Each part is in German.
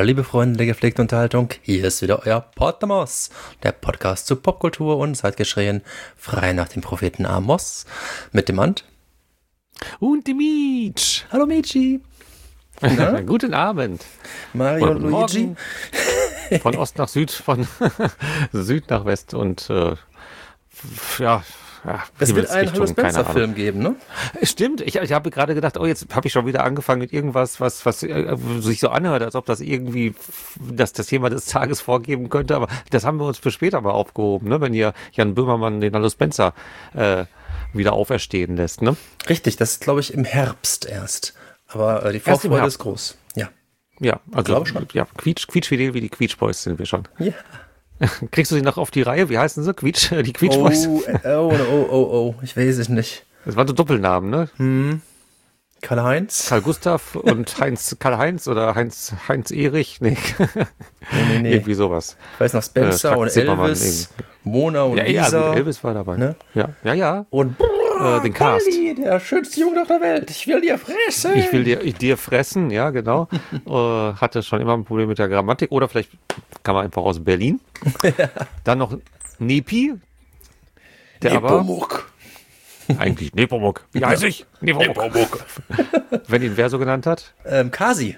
Hallo liebe Freunde der gepflegten Unterhaltung, hier ist wieder euer Podamos, der Podcast zu Popkultur und Zeitgeschehen, frei nach dem Propheten Amos, mit dem Ant. Und die Mietsch. Hallo Michi. Guten Abend. Mario und Luigi. Morgen. Von Ost nach Süd, von Süd nach West und Es wird einen Hallo Spencer-Film geben, ne? Stimmt, ich habe gerade gedacht, jetzt habe ich schon wieder angefangen mit irgendwas, was sich so anhört, als ob das irgendwie das Thema des Tages vorgeben könnte, aber das haben wir uns für später mal aufgehoben, ne? Wenn ihr Jan Böhmermann den Hallo Spencer wieder auferstehen lässt, ne? Richtig, das ist, glaube ich, im Herbst erst. Aber die Vorfreude ist groß. Ja. Ja, also glaube schon. Ja, quietschfidel wie die Quietsch Boys sind wir schon. Ja. Kriegst du sie noch auf die Reihe? Wie heißen sie? Die Quietsch Boys? Oh, ich weiß es nicht. Das waren so Doppelnamen, ne? Karl-Heinz? Karl Gustav und Karl-Heinz oder Heinz Erich? Nee. Nee. Irgendwie sowas. Ich weiß noch, Spencer und Elvis, Mona und Lisa. Ja, Elvis war dabei. Ne? Ja. Und den Cast. Polly, der schönste Junge auf der Welt. Ich will dir fressen. Ich will dir fressen, ja, genau. Hatte schon immer ein Problem mit der Grammatik. Oder vielleicht kam er einfach aus Berlin. Dann noch Nepi. Der Nepomuk. Eigentlich Nepomuk. Wie heiße ich? Nepomuk. Wenn ihn wer so genannt hat? Kasimir,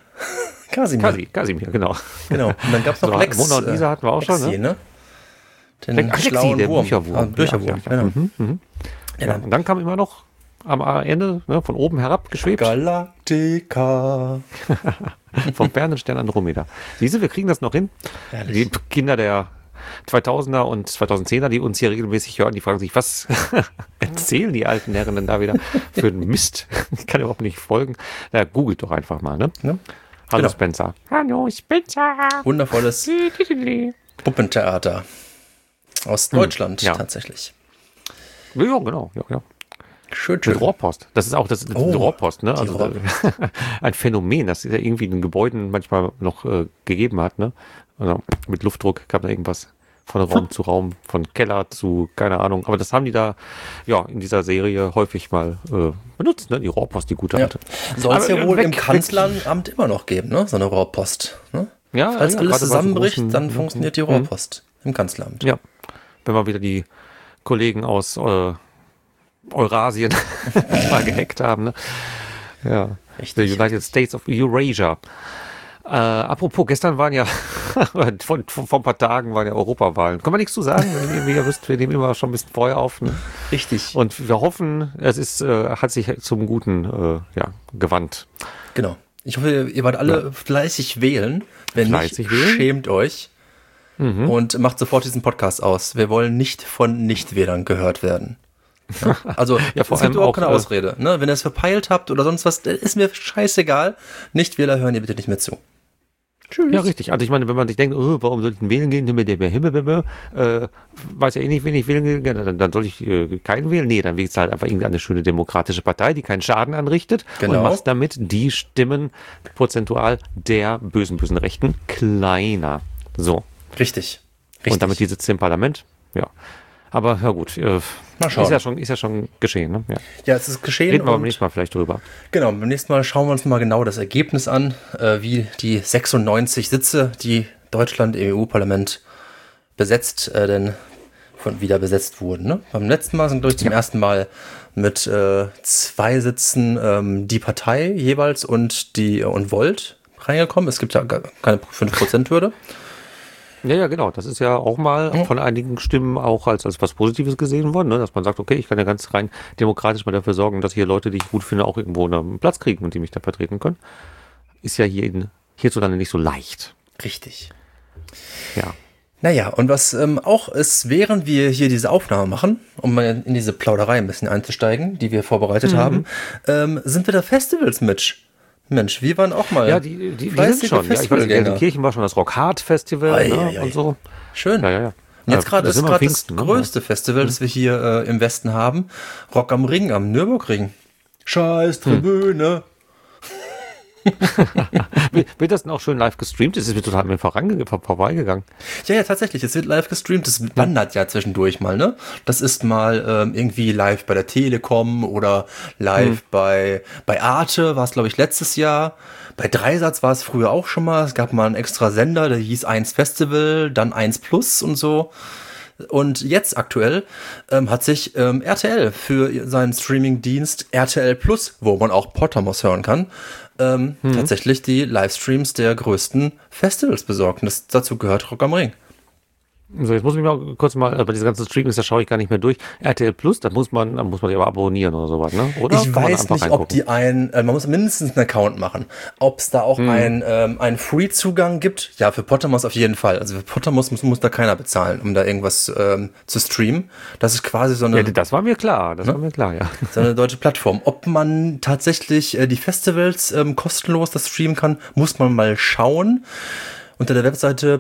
genau. Genau. Und dann gab es noch So, Lex. Mona und Lisa hatten wir auch schon, ne? Den Lexi, schlauen der Wurm. Bücherwurm. Bücherwurm, Ja. genau. Ja, und dann kam immer noch am Ende, ne, von oben herab geschwebt. Galactica. Vom Stern Andromeda. Siehst du, wir kriegen das noch hin. Herrlich. Die Kinder der 2000er und 2010er, die uns hier regelmäßig hören, die fragen sich, was erzählen die alten Herren denn da wieder für einen Mist? Ich kann überhaupt nicht folgen. Na, googelt doch einfach mal, ne? Ne? Hallo Genau. Spencer. Hallo Spencer. Wundervolles Puppentheater. Aus Deutschland tatsächlich. Ja, genau. Ja. Schön. Mit Rohrpost. Das ist auch das Rohrpost, ne? Also Rohrpost. ein Phänomen, das es ja irgendwie in den Gebäuden manchmal noch gegeben hat, ne? Also mit Luftdruck gab da irgendwas von Raum zu Raum, von Keller zu, keine Ahnung. Aber das haben die da, ja, in dieser Serie häufig mal benutzt, ne? Die Rohrpost, die gute alte. Soll es ja wohl im Kanzleramt immer noch geben, ne? So eine Rohrpost. Ne? Ja, Falls alles gerade zusammenbricht, bei so großen, dann funktioniert die Rohrpost im Kanzleramt. Ja, wenn wir wieder die Kollegen aus Eurasien mal gehackt haben, ne? Ja, Richtig. The United States of Eurasia. Apropos, gestern waren ja, vor ein paar Tagen waren ja Europawahlen. Kann man nichts zu sagen, wie ihr wisst, wir nehmen immer schon ein bisschen vorher auf. Ne? Richtig. Und wir hoffen, hat sich zum Guten gewandt. Genau. Ich hoffe, ihr wart alle fleißig wählen. Wenn Fleißig nicht, wählen? schämt euch und macht sofort diesen Podcast aus. Wir wollen nicht von Nichtwählern gehört werden. Ja? Also, Ja, vor es gibt allem überhaupt auch, keine Ausrede. Ne? Wenn ihr es verpeilt habt oder sonst was, ist mir scheißegal. Nichtwähler hören ihr bitte nicht mehr zu. Tschüss. Ja, richtig. Also ich meine, wenn man sich denkt, warum soll ich denn wählen gehen? Weiß ja eh nicht, wen ich wählen gehen, dann soll ich keinen wählen. Nee, dann wählst du halt einfach irgendeine schöne demokratische Partei, die keinen Schaden anrichtet Genau. und machst damit die Stimmen prozentual der bösen Rechten kleiner. So. Richtig. Und damit die sitzen im Parlament. Ja. Aber ja gut, Mal schauen. ist ja schon geschehen. Ne? Ja. Ja, es ist geschehen. Reden wir beim und nächsten Mal vielleicht drüber. genau, beim nächsten Mal schauen wir uns mal genau das Ergebnis an, wie die 96 Sitze, die Deutschland im EU-Parlament besetzt, wieder besetzt wurden. Ne? Beim letzten Mal sind, glaube ich, zum ersten Mal mit 2 Sitzen die Partei jeweils und Volt reingekommen. Es gibt ja gar keine 5%-Hürde. Ja, genau. Das ist ja auch mal von einigen Stimmen auch als was Positives gesehen worden, ne? Dass man sagt, okay, ich kann ja ganz rein demokratisch mal dafür sorgen, dass hier Leute, die ich gut finde, auch irgendwo einen Platz kriegen und die mich da vertreten können. Ist ja hierzulande nicht so leicht. Richtig. Ja. Naja, und was auch ist, während wir hier diese Aufnahme machen, um mal in diese Plauderei ein bisschen einzusteigen, die wir vorbereitet haben, sind wieder Festivals, Mitch. Mensch, wir waren auch mal. Ja, die sind schon. Ja, ich weiß, Gelsenkirchen war schon das Rock Hard Festival und so. Schön. Ja. Und jetzt gerade ist gerade das größte ne? Festival, das wir hier im Westen haben. Rock am Ring, am Nürburgring. Scheiß Tribüne. Wird das denn auch schön live gestreamt? Es ist mir total an mir vorbeigegangen. Ja, tatsächlich. Es wird live gestreamt. Das wandert ja zwischendurch mal, ne? Das ist mal irgendwie live bei der Telekom oder live bei Arte, war es, glaube ich, letztes Jahr. Bei Dreisatz war es früher auch schon mal. Es gab mal einen extra Sender, der hieß 1 Festival, dann 1 Plus und so. Und jetzt aktuell hat sich RTL für seinen Streaming-Dienst RTL Plus, wo man auch Pottermos hören kann, tatsächlich die Livestreams der größten Festivals besorgt. Und dazu gehört Rock am Ring. So, jetzt muss ich mal kurz bei dieser ganzen Streamings, da schaue ich gar nicht mehr durch. RTL Plus, da muss man die aber abonnieren oder sowas, ne? Oder Ich weiß nicht, ob die man muss mindestens einen Account machen. Ob es da auch einen Free-Zugang gibt? Ja, für Pottermos auf jeden Fall. Also für Pottermos muss da keiner bezahlen, um da irgendwas zu streamen. Das ist quasi so eine... Ja, das war mir klar, ja. So eine deutsche Plattform. Ob man tatsächlich die Festivals kostenlos das streamen kann, muss man mal schauen. Unter der Webseite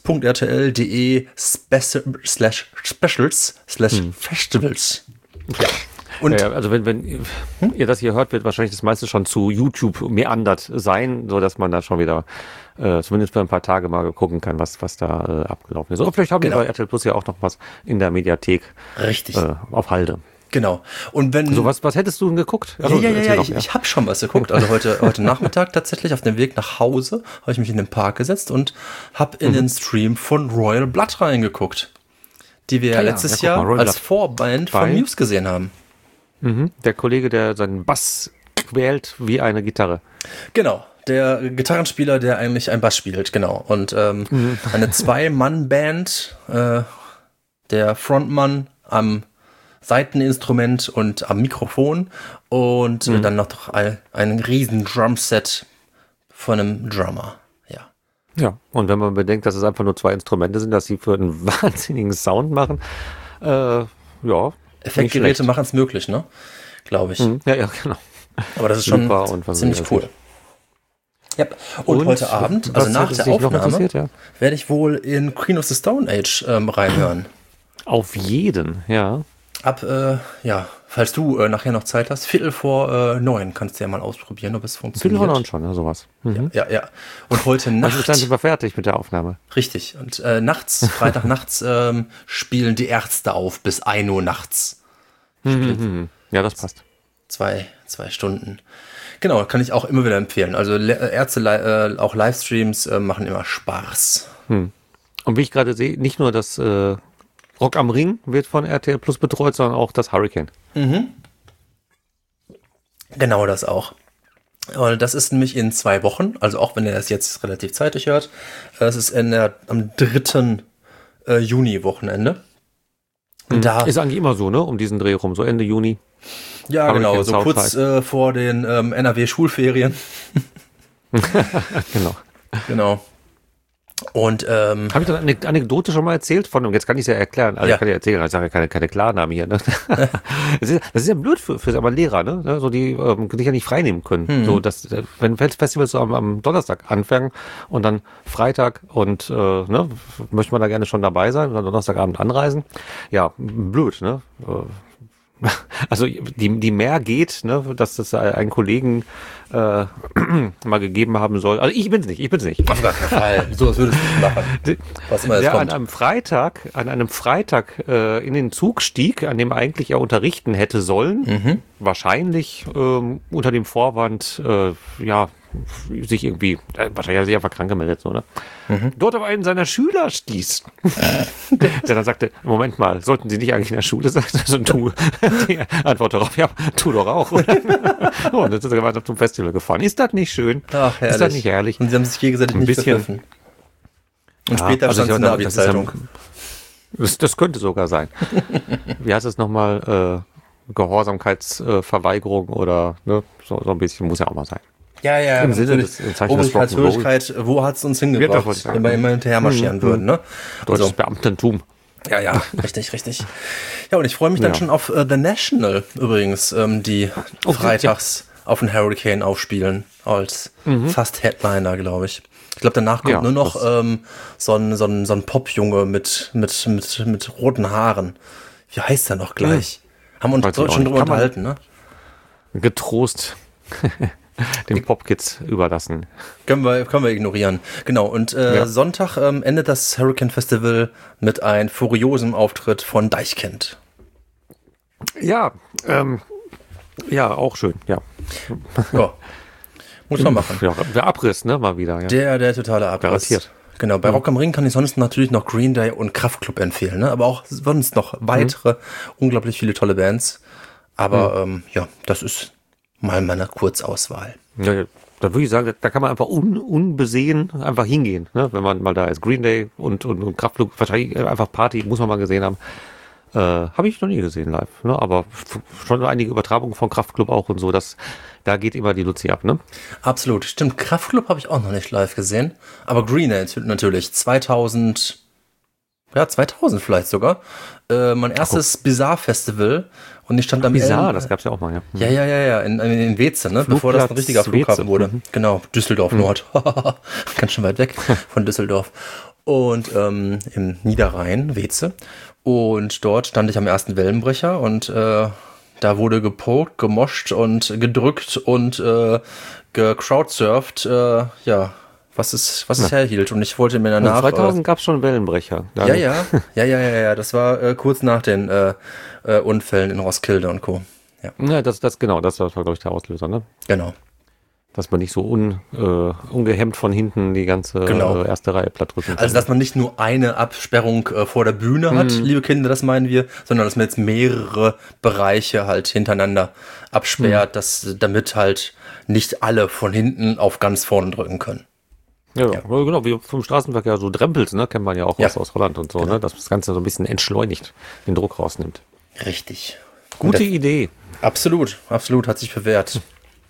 plus.rtl.de/specials/festivals. Ja. Und also wenn ihr das hier hört, wird wahrscheinlich das meiste schon zu YouTube meandert sein, so dass man da schon wieder zumindest für ein paar Tage mal gucken kann, was da abgelaufen ist. Oder vielleicht haben wir bei RTL Plus ja auch noch was in der Mediathek. Richtig. Auf Halde. Genau. Und wenn so was hättest du denn geguckt? Also, ich habe schon was geguckt. Also heute Nachmittag tatsächlich auf dem Weg nach Hause habe ich mich in den Park gesetzt und habe in den Stream von Royal Blood reingeguckt, die wir letztes Jahr als Vorband von Muse gesehen haben. Der Kollege, der seinen Bass quält wie eine Gitarre. Genau. Der Gitarrenspieler, der eigentlich einen Bass spielt, genau. Und eine 2-Mann-Band, der Frontmann am Seiteninstrument und am Mikrofon und dann noch ein riesen Drumset von einem Drummer. Ja, und wenn man bedenkt, dass es einfach nur 2 Instrumente sind, dass sie für einen wahnsinnigen Sound machen, ja. Effektgeräte machen es möglich, ne? Glaube ich. Ja, genau. Aber das ist schon ziemlich cool. Ja. Und heute Abend, also nach der Aufnahme, werde ich wohl in Queen of the Stone Age reinhören. Auf jeden, ja. Falls du nachher noch Zeit hast, 8:45 kannst du ja mal ausprobieren, ob es funktioniert. 8:45 schon, ja, sowas. Ja. Und heute Nacht... Also dann sind wir fertig mit der Aufnahme. Richtig. Und Freitag nachts spielen die Ärzte auf bis 1 Uhr nachts. Ja, das passt. 2 Stunden. Genau, kann ich auch immer wieder empfehlen. Also Ärzte, auch Livestreams machen immer Spaß. Und wie ich gerade sehe, nicht nur das... Rock am Ring wird von RTL Plus betreut, sondern auch das Hurricane. Genau, das auch. Und das ist nämlich in 2 Wochen, also auch wenn ihr das jetzt relativ zeitig hört, das ist am 3. Juni-Wochenende. Da ist eigentlich immer so, ne? Um diesen Dreh rum, so Ende Juni. Ja, Hurricane, genau, so kurz vor den NRW-Schulferien. Genau. Und habe ich dann eine Anekdote schon mal erzählt von, und jetzt kann ich es ja erklären, also ich kann ja erzählen, ich sage ja keine Klarnamen hier, ne? Das ist ja blöd für aber Lehrer, ne? So die sich ja nicht freinehmen können. So, dass wenn Festivals so am Donnerstag anfangen und dann Freitag und möchte man da gerne schon dabei sein und dann Donnerstagabend anreisen. Ja, blöd, ne? Also die mehr geht, ne, dass das einen Kollegen mal gegeben haben soll. Also ich bin's nicht. Auf gar keinen Fall. So was würdest du nicht machen. Was immer der kommt. An einem Freitag in den Zug stieg, an dem eigentlich er unterrichten hätte sollen. Wahrscheinlich unter dem Vorwand, sich irgendwie, wahrscheinlich hat er sich einfach krank gemeldet, so, ne? Dort auf einen seiner Schüler stieß. Der dann sagte, Moment mal, sollten Sie nicht eigentlich in der Schule sein? Also, die Antwort darauf, ja, tu doch auch. Und dann ist er weiter zum Festival gefahren. Ist das nicht schön? Ach, herrlich. Ist das nicht herrlich? Und sie haben sich gegenseitig nicht verpfiffen. Und später stand es in der Abi-Zeitung. Das könnte sogar sein. Wie heißt es nochmal? Gehorsamkeitsverweigerung oder ne? So ein bisschen muss ja auch mal sein. Ja, im Sinne des Obrigkeitshörigkeit, wo hat es uns hingebracht, wenn wir immer hinterher marschieren würden, ne? Deutsches Beamtentum. Ja, richtig. Ja, und ich freue mich dann schon auf The National übrigens, die freitags auf den Hurricane aufspielen, als fast Headliner, glaube ich. Ich glaube, danach kommt nur noch so ein Popjunge mit roten Haaren. Wie heißt der noch gleich? Haben wir uns schon drüber unterhalten, ne? Getrost. den Popkids überlassen. Können wir ignorieren. Genau, und Sonntag endet das Hurricane Festival mit einem furiosen Auftritt von Deichkind. Ja, ja, auch schön, ja. Ja, muss man machen. Ja, der Abriss, ne, mal wieder. Ja. Der totale Abriss. Garantiert. Genau, bei Rock am Ring kann ich sonst natürlich noch Green Day und Kraftklub empfehlen, ne? Aber auch sonst noch weitere, unglaublich viele tolle Bands. Aber ja, das ist mal meine Kurzauswahl. Ja, da würde ich sagen, da kann man einfach unbesehen einfach hingehen, ne? Wenn man mal da ist. Green Day und Kraftklub, wahrscheinlich einfach Party, muss man mal gesehen haben. Habe ich noch nie gesehen live, ne? Aber schon einige Übertragungen von Kraftklub auch und so, da geht immer die Luzi ab, ne? Absolut, stimmt. Kraftklub habe ich auch noch nicht live gesehen, aber Green Day natürlich 2000 vielleicht sogar. Mein erstes Bizarre-Festival und ich stand am Bizarre, das gab's ja auch mal, ja. Ja, in Weze, ne? Bevor das ein richtiger Flughafen wurde. Genau, Düsseldorf Nord. Ganz schön weit weg von Düsseldorf. Und im Niederrhein, Weze. Und dort stand ich am ersten Wellenbrecher und da wurde gepokt, gemoscht und gedrückt und gecrowdsurft, ja, was es herhielt. Und ich wollte mir danach... 2000 gab es schon Wellenbrecher. Ja. Das war kurz nach den Unfällen in Roskilde und Co. Ja, das war, glaube ich, der Auslöser, ne? Genau. Dass man nicht so ungehemmt von hinten die ganze erste Reihe platt drücken kann. Also, dass man nicht nur eine Absperrung vor der Bühne hat, liebe Kinder, das meinen wir, sondern dass man jetzt mehrere Bereiche halt hintereinander absperrt, damit halt nicht alle von hinten auf ganz vorne drücken können. Ja, genau, wie vom Straßenverkehr, so Drempels, ne, kennt man ja auch aus Holland und so, genau. Ne, dass das Ganze so ein bisschen entschleunigt, den Druck rausnimmt. Richtig. Gute Idee. Absolut, hat sich bewährt.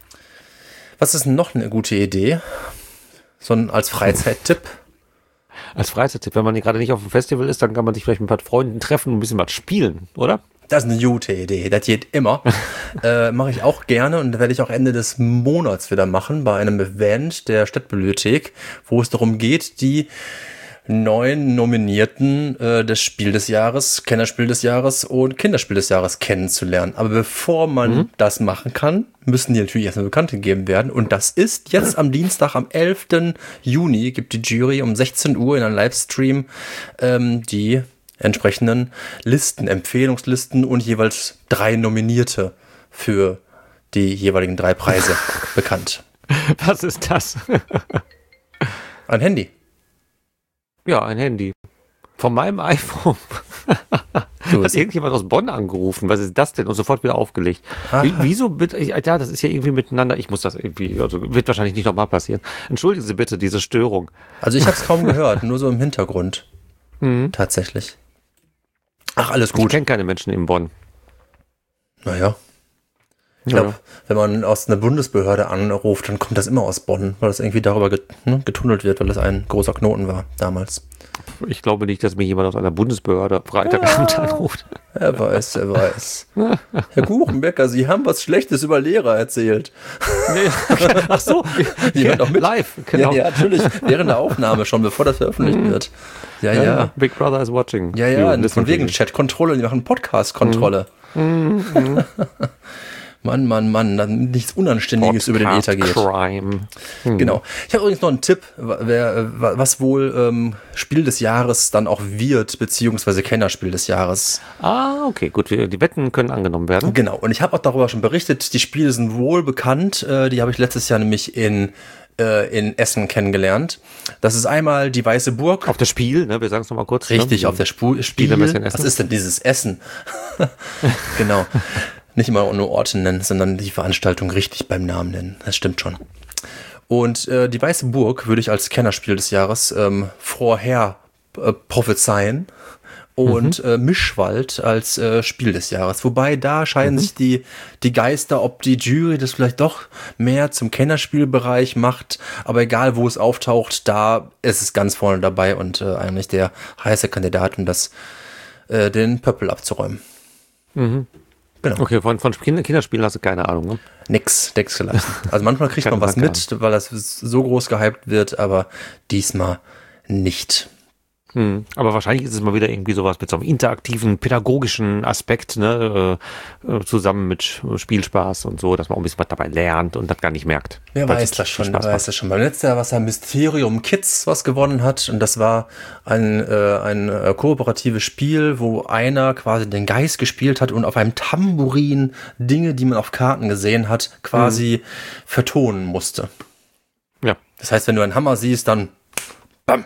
Was ist noch eine gute Idee? So als Freizeittipp? Als Freizeittipp, wenn man gerade nicht auf dem Festival ist, dann kann man sich vielleicht mit ein paar Freunden treffen und ein bisschen was spielen, oder? Das ist eine gute Idee, das geht immer. Mache ich auch gerne und werde ich auch Ende des Monats wieder machen bei einem Event der Stadtbibliothek, wo es darum geht, die 9 Nominierten des Spiel des Jahres, Kennerspiel des Jahres und Kinderspiel des Jahres kennenzulernen. Aber bevor man das machen kann, müssen die natürlich erstmal bekannt gegeben werden. Und das ist jetzt am Dienstag, am 11. Juni, gibt die Jury um 16 Uhr in einem Livestream die entsprechenden Listen, Empfehlungslisten und jeweils 3 Nominierte für die jeweiligen 3 Preise bekannt. Was ist das? Ein Handy. Ja, ein Handy. Von meinem iPhone. Hat irgendjemand aus Bonn angerufen. Was ist das denn? Und sofort wieder aufgelegt. Wieso bitte? Ja, das ist ja irgendwie miteinander. Ich muss das irgendwie, also wird wahrscheinlich nicht nochmal passieren. Entschuldigen Sie bitte diese Störung. Also ich habe es kaum gehört, nur so im Hintergrund. Tatsächlich. Ach, alles gut. Ich kenne keine Menschen in Bonn. Naja. Ich glaube, wenn man aus einer Bundesbehörde anruft, dann kommt das immer aus Bonn, weil das irgendwie darüber getunnelt wird, weil das ein großer Knoten war damals. Ich glaube nicht, dass mir jemand aus einer Bundesbehörde Freitagabend anruft. Er weiß. Herr Kuchenbecker, Sie haben was Schlechtes über Lehrer erzählt. Ach so, die hören doch mit. Live, genau. Ja, natürlich, während der Aufnahme schon, bevor das veröffentlicht wird. Ja. Big Brother is watching. Ja, von wegen Chat-Kontrolle, die machen Podcast-Kontrolle. Mann, dann nichts Unanständiges über den Äther geht. Crime. Genau. Ich habe übrigens noch einen Tipp, was wohl Spiel des Jahres dann auch wird, beziehungsweise Kennerspiel des Jahres. Ah, okay, gut. Die Wetten können angenommen werden. Genau. Und ich habe auch darüber schon berichtet, die Spiele sind wohl bekannt. Die habe ich letztes Jahr nämlich in Essen kennengelernt. Das ist einmal die Weiße Burg. Auf das Spiel, ne? Wir sagen es nochmal kurz. Richtig, ne? Auf der Spiel. Was ist denn dieses Essen? Genau. Nicht immer nur Orte nennen, sondern die Veranstaltung richtig beim Namen nennen. Das stimmt schon. Und die Weiße Burg würde ich als Kennerspiel des Jahres vorher prophezeien. Und Mischwald als Spiel des Jahres. Wobei da scheiden sich die Geister, ob die Jury das vielleicht doch mehr zum Kennerspielbereich macht. Aber egal, wo es auftaucht, da ist es ganz vorne dabei und eigentlich der heiße Kandidat, um den Pöppel abzuräumen. Genau. Okay, von Kinderspielen hast du keine Ahnung, ne? Nix gelassen. Also manchmal kriegt man was mit, weil das so groß gehypt wird, aber diesmal nicht. Aber wahrscheinlich ist es mal wieder irgendwie sowas mit so einem interaktiven, pädagogischen Aspekt, ne, zusammen mit Spielspaß und so, dass man auch ein bisschen was dabei lernt und das gar nicht merkt. Wer weiß das schon, wer weiß das schon. Beim letzten Jahr war es ja Mysterium Kids, was gewonnen hat. Und das war ein kooperatives Spiel, wo einer quasi den Geist gespielt hat und auf einem Tambourin Dinge, die man auf Karten gesehen hat, quasi vertonen musste. Ja. Das heißt, wenn du einen Hammer siehst, dann bam.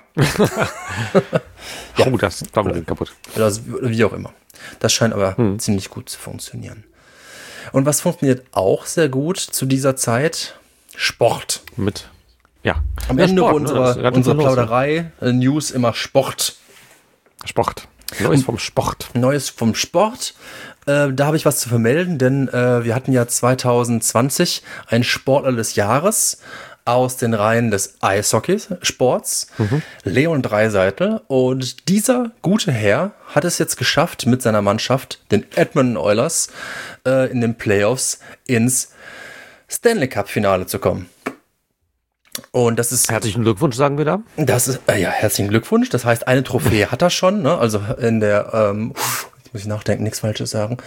Ja. Oh, das Tambourin kaputt. Oder wie auch immer. Das scheint aber ziemlich gut zu funktionieren. Und was funktioniert auch sehr gut zu dieser Zeit? Sport. Ja. Am Ende Sport, unserer Plauderei, News immer Sport. Sport. Neues vom Sport. Neues vom Sport. Da habe ich was zu vermelden, denn wir hatten ja 2020 einen Sportler des Jahres aus den Reihen des Eishockeysports, Leon Draisaitl. Und dieser gute Herr hat es jetzt geschafft, mit seiner Mannschaft, den Edmonton Oilers, in den Playoffs ins Stanley Cup Finale zu kommen. Und das ist. Herzlichen Glückwunsch, sagen wir da. Das ist, ja, herzlichen Glückwunsch. Das heißt, eine Trophäe hat er schon, ne? Also in der, jetzt muss ich nachdenken, nichts Falsches sagen.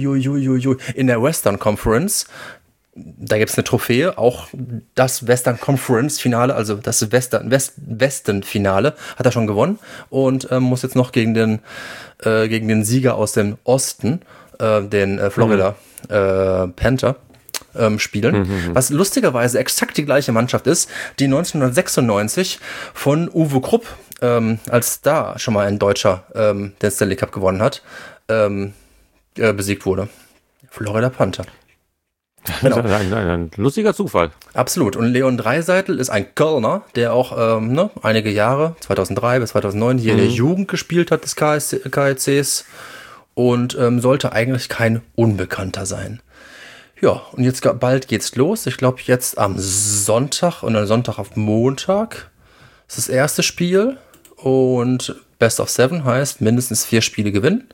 In der Western Conference, da gibt es eine Trophäe, auch das Western Conference Finale, also das Westen Finale, hat er schon gewonnen und muss jetzt noch gegen den Sieger aus dem Osten, den Florida Panther, spielen. Was lustigerweise exakt die gleiche Mannschaft ist, die 1996 von Uwe Krupp, als da schon mal ein Deutscher den Stanley Cup gewonnen hat, besiegt wurde. Florida Panther. Genau. Ein lustiger Zufall. Absolut. Und Leon Draisaitl ist ein Kölner, der auch einige Jahre, 2003 bis 2009, hier in der Jugend gespielt hat des KSCs und sollte eigentlich kein Unbekannter sein. Ja, und jetzt bald geht's los. Ich glaube, jetzt am Sonntag und dann Sonntag auf Montag ist das erste Spiel. Und Best of 7 heißt mindestens 4 Spiele gewinnen.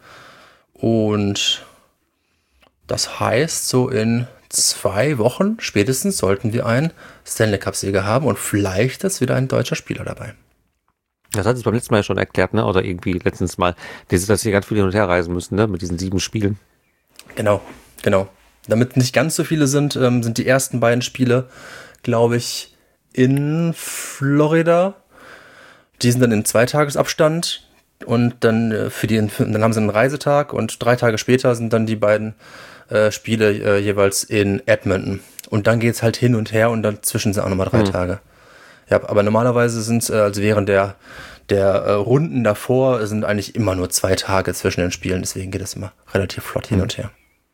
Und das heißt, so in 2 Wochen spätestens sollten wir einen Stanley Cup-Sieger haben. Und vielleicht ist wieder ein deutscher Spieler dabei. Das hat es beim letzten Mal ja schon erklärt, ne? Oder irgendwie letztens mal, dass sie ganz viel hin und her reisen müssen, ne? Mit diesen 7 Spielen. Genau. Damit nicht ganz so viele sind die ersten beiden Spiele, glaube ich, in Florida. Die sind dann in 2-Tagesabstand und dann dann haben sie einen Reisetag und 3 Tage später sind dann die beiden Spiele jeweils in Edmonton. Und dann geht es halt hin und her und dazwischen sind auch nochmal 3 Tage. Ja, aber normalerweise sind es, also während der Runden davor, sind eigentlich immer nur 2 Tage zwischen den Spielen. Deswegen geht es immer relativ flott hin und her.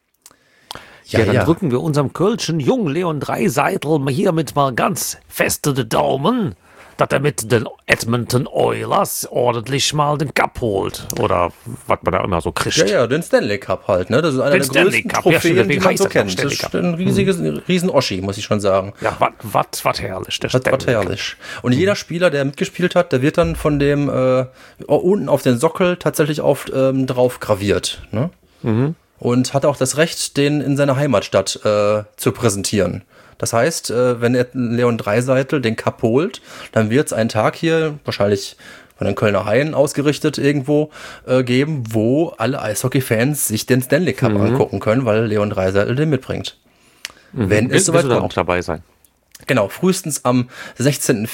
Ja, dann drücken wir unserem Kölschen Jungen Leon Draisaitl hiermit mal ganz feste die Daumen, dass er mit den Edmonton Oilers ordentlich mal den Cup holt. Oder was man da immer so kriegt. Ja, den Stanley Cup halt, ne? Das ist einer der größten Trophäen, die man so kennt. Das ist ein riesen Oschi, muss ich schon sagen. Ja, was herrlich. Was herrlich. Und jeder Spieler, der mitgespielt hat, der wird dann von dem unten auf den Sockel tatsächlich drauf graviert, ne? Und hat auch das Recht, den in seiner Heimatstadt zu präsentieren. Das heißt, wenn Leon Draisaitl den Cup holt, dann wird es einen Tag hier, wahrscheinlich von den Kölner Haien ausgerichtet irgendwo, geben, wo alle Eishockey-Fans sich den Stanley Cup angucken können, weil Leon Draisaitl den mitbringt. Wenn es soweit kommt. Auch dabei sein. Genau, frühestens am 16.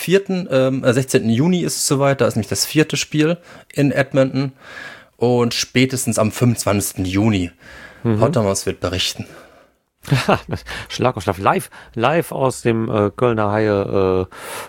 Juni ist es soweit, da ist nämlich das 4. Spiel in Edmonton. Und spätestens am 25. Juni. Pottermos wird berichten. Schlag auf Schlag. Live aus dem Kölner Haie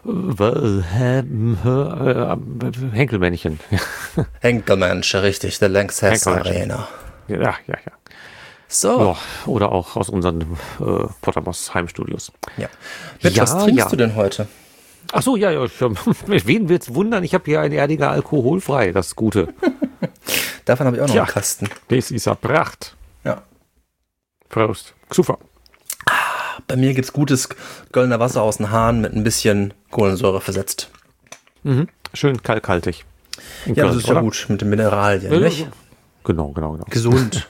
Henkelmännchen. Henkelmännchen, richtig. Der Lanxess Arena. Ja. So. Ja, oder auch aus unseren Pottermos Heimstudios. Ja. Mitch, was trinkst du denn heute? Ach so, ja. Wen wird's wundern? Ich habe hier ein Erdinger alkoholfrei, das Gute. Davon habe ich auch noch einen Kasten. Das ist eine Pracht. Ja. Prost. Super. Bei mir gibt's gutes Kölner Wasser aus dem Hahn mit ein bisschen Kohlensäure versetzt. Schön kalkhaltig. Ja, Köln, das ist ja gut mit den Mineralien, nicht? Genau. Gesund.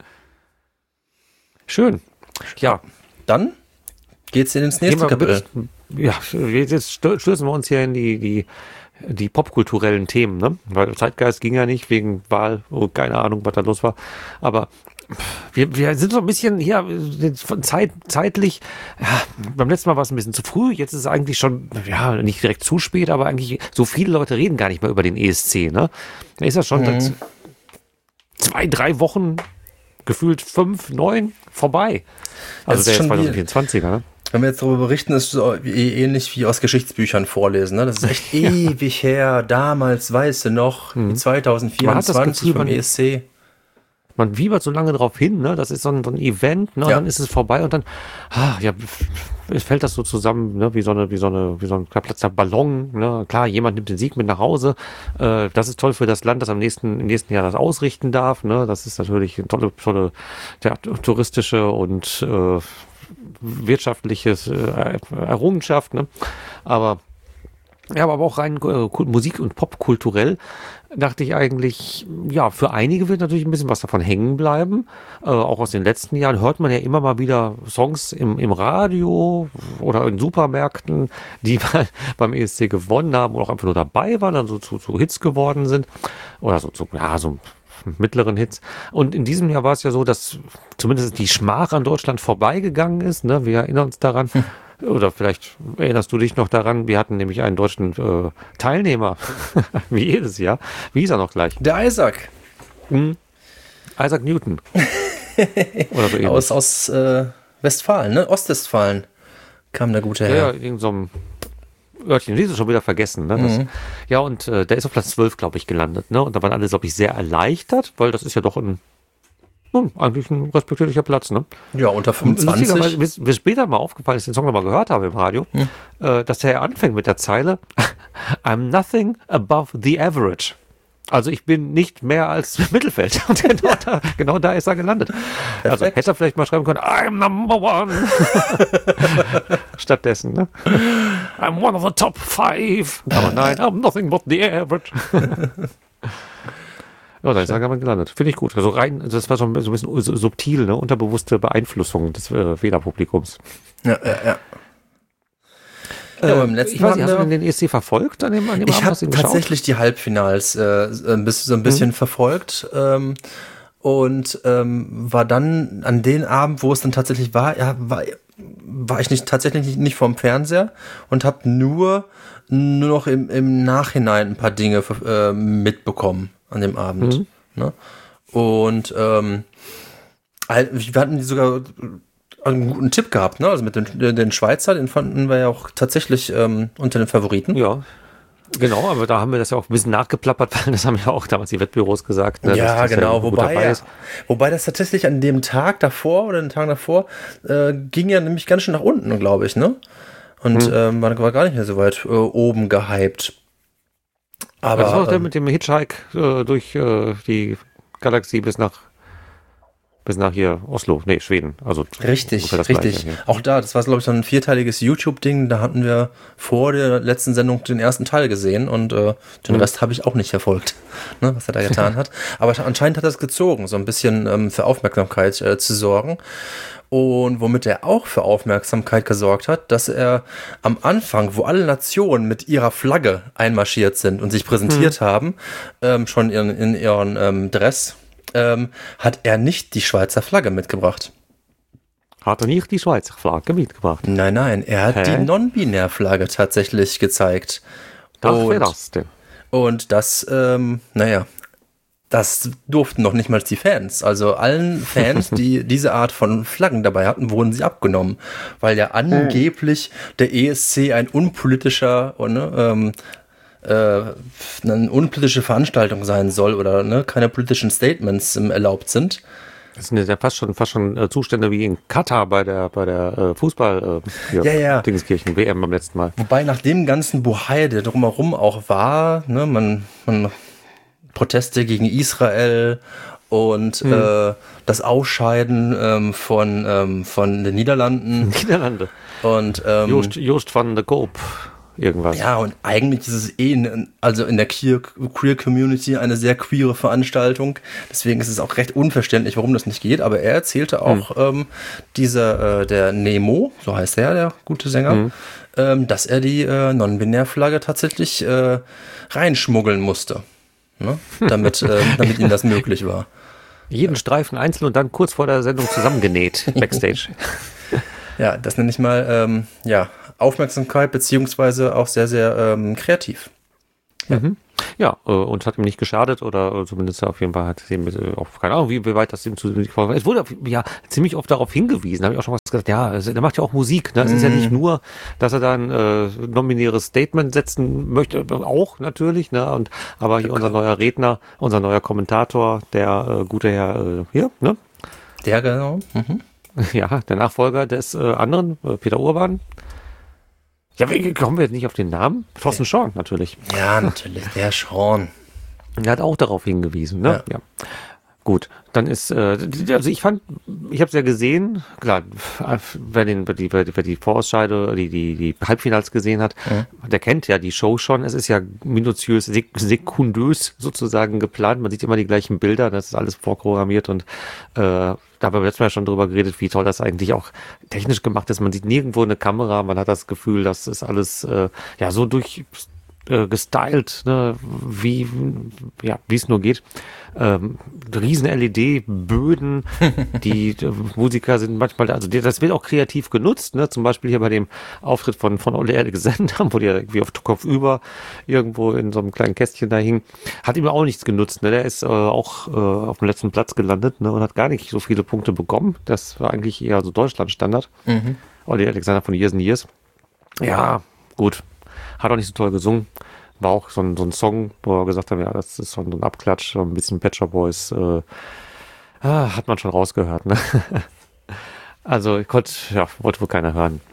Schön. Ja. Dann geht's ins nächste Kapitel. Ja, jetzt stürzen wir uns hier in die die popkulturellen Themen, ne? Weil Zeitgeist ging ja nicht wegen Wahl, keine Ahnung, was da los war. Aber wir sind so ein bisschen hier zeitlich, ja, beim letzten Mal war es ein bisschen zu früh, jetzt ist es eigentlich schon, ja, nicht direkt zu spät, aber eigentlich so viele Leute reden gar nicht mehr über den ESC, ne? Da ist das schon 2-3 Wochen, gefühlt 5, 9 vorbei. Also der ist 2024er, ne? Wenn wir jetzt darüber berichten, ist es so ähnlich wie aus Geschichtsbüchern vorlesen. Ne? Das ist echt ewig her. Damals, weißt du noch, 2024 beim ESC. Man wiebert so lange drauf hin, ne? Das ist so ein Event, ne? Ja. Dann ist es vorbei und dann, es fällt das so zusammen, ne? Wie so ein platzter Ballon, ne? Klar, jemand nimmt den Sieg mit nach Hause. Das ist toll für das Land, das im nächsten Jahr das ausrichten darf, ne? Das ist natürlich eine tolle touristische und wirtschaftliches Errungenschaft, ne? Aber auch rein Musik- und Popkulturell dachte ich eigentlich, ja, für einige wird natürlich ein bisschen was davon hängen bleiben. Auch aus den letzten Jahren hört man ja immer mal wieder Songs im Radio oder in Supermärkten, die beim ESC gewonnen haben oder auch einfach nur dabei waren, dann so zu Hits geworden sind. Oder so mittleren Hits. Und in diesem Jahr war es ja so, dass zumindest die Schmach an Deutschland vorbeigegangen ist. Ne? Wir erinnern uns daran. Oder vielleicht erinnerst du dich noch daran, wir hatten nämlich einen deutschen Teilnehmer, wie jedes Jahr. Wie hieß er noch gleich? Der Isaac. Isaac Newton. Oder so ähnlich. Aus Westfalen, ne? Ostwestfalen kam der gute Herr. Ja, in so einem Örtchen, die ist schon wieder vergessen. Ne? Ja, und der ist auf Platz 12, glaube ich, gelandet. Ne? Und da waren alle, glaube ich, sehr erleichtert, weil das ist ja doch eigentlich ein respektierlicher Platz, ne? Ja, unter 25. Mir später mal aufgefallen, als ich den Song nochmal gehört habe im Radio, dass der anfängt mit der Zeile I'm nothing above the average. Also ich bin nicht mehr als Mittelfeld. Und genau da ist er gelandet. Perfekt. Also hätte er vielleicht mal schreiben können, I'm number one. Stattdessen, ne? I'm one of the top 5. Aber nein, I'm nothing but the average. Ja, da ist er gar nicht gelandet. Finde ich gut. Also das war so ein bisschen subtil, ne? Unterbewusste Beeinflussung des Wählerpublikums. Ja. Ja, im letzten ich weiß nicht, hast du denn den ESC verfolgt an dem Abend? Ich habe tatsächlich die Halbfinals so ein bisschen verfolgt und war dann an den Abend, wo es dann tatsächlich war ich tatsächlich nicht vorm Fernseher und habe nur noch im Nachhinein ein paar Dinge mitbekommen an dem Abend. Ne? Und wir hatten sogar einen guten Tipp gehabt, ne? Also mit den Schweizer, den fanden wir ja auch tatsächlich unter den Favoriten. Ja, genau, aber da haben wir das ja auch ein bisschen nachgeplappert, weil das haben ja auch damals die Wettbüros gesagt. Ne, ja, genau, wobei das tatsächlich an dem Tag davor oder den Tagen davor ging ja nämlich ganz schön nach unten, glaube ich, ne? Und war gar nicht mehr so weit oben gehypt. Aber das war auch der mit dem Hitchhike durch die Galaxie bis nach hier Oslo, Schweden. Also richtig. Gleiche, auch das war, glaube ich, so ein 4-teiliges YouTube-Ding. Da hatten wir vor der letzten Sendung den ersten Teil gesehen und den Rest habe ich auch nicht verfolgt, ne, was er da getan hat. Aber anscheinend hat er es gezogen, so ein bisschen für Aufmerksamkeit zu sorgen. Und womit er auch für Aufmerksamkeit gesorgt hat, dass er am Anfang, wo alle Nationen mit ihrer Flagge einmarschiert sind und sich präsentiert haben, schon in ihren Dress, hat er nicht die Schweizer Flagge mitgebracht. Hat er nicht die Schweizer Flagge mitgebracht? Nein, er hat die Non-Binär-Flagge tatsächlich gezeigt. Wer das denn? Und das, das durften noch nicht mal die Fans. Also allen Fans, die diese Art von Flaggen dabei hatten, wurden sie abgenommen. Weil ja angeblich der ESC ein unpolitischer eine unpolitische Veranstaltung sein soll oder keine politischen Statements erlaubt sind. Das sind ja fast schon Zustände wie in Katar bei der Fußball Dingenskirchen WM beim letzten Mal. Wobei nach dem ganzen Bohai, der drumherum auch war, ne, man Proteste gegen Israel und das Ausscheiden von den Niederlanden. Niederlande. Und Joost van der Koop. irgendwas. Ja, und eigentlich ist es also in der Queer Community eine sehr queere Veranstaltung. Deswegen ist es auch recht unverständlich, warum das nicht geht. Aber er erzählte auch, der Nemo, so heißt er, der gute Sänger, dass er die Non-Binär-Flagge tatsächlich reinschmuggeln musste. Ne? Damit ihm das möglich war. Jeden Streifen einzeln und dann kurz vor der Sendung zusammengenäht, Backstage. Ja, das nenne ich mal Aufmerksamkeit, beziehungsweise auch sehr, sehr kreativ. Ja, und hat ihm nicht geschadet oder zumindest auf jeden Fall hat ihm auch keine Ahnung, wie weit das ihm zu. Es wurde ja ziemlich oft darauf hingewiesen, habe ich auch schon was gesagt, ja, der macht ja auch Musik, ne? Es ist ja nicht nur, dass er da ein nominäres Statement setzen möchte, auch natürlich, ne? Aber hier unser neuer Redner, unser neuer Kommentator, der gute Herr hier, ne? Der genau. Ja, der Nachfolger des anderen, Peter Urban. Ja, kommen wir jetzt nicht auf den Namen? Thorsten Schorn, natürlich. Ja, natürlich, der Schorn. Der hat auch darauf hingewiesen, ne? Ja. Gut, dann ist, also ich habe es ja gesehen, klar, wer die Vorausscheide, die Halbfinals gesehen hat, der kennt ja die Show schon. Es ist ja minutiös, sekundös sozusagen geplant. Man sieht immer die gleichen Bilder, das ist alles vorprogrammiert und da haben wir letztes Mal schon drüber geredet, wie toll das eigentlich auch technisch gemacht ist. Man sieht nirgendwo eine Kamera, man hat das Gefühl, das ist alles so gestylt, ne, wie es nur geht. Riesen LED-Böden, die Musiker sind manchmal, also das wird auch kreativ genutzt, ne, zum Beispiel hier bei dem Auftritt von Ole Alexander, wo der irgendwie auf Kopf über irgendwo in so einem kleinen Kästchen da hing, hat ihm auch nichts genutzt, ne, der ist auch auf dem letzten Platz gelandet, ne, und hat gar nicht so viele Punkte bekommen, das war eigentlich eher so Deutschland-Standard. Ole Alexander von Years and Years. Ja, gut. Hat auch nicht so toll gesungen. War auch so ein Song, wo er gesagt hat, ja, das ist so ein Abklatsch, so ein bisschen Pet Shop Boys. Hat man schon rausgehört, ne? Also, wollte wohl keiner hören.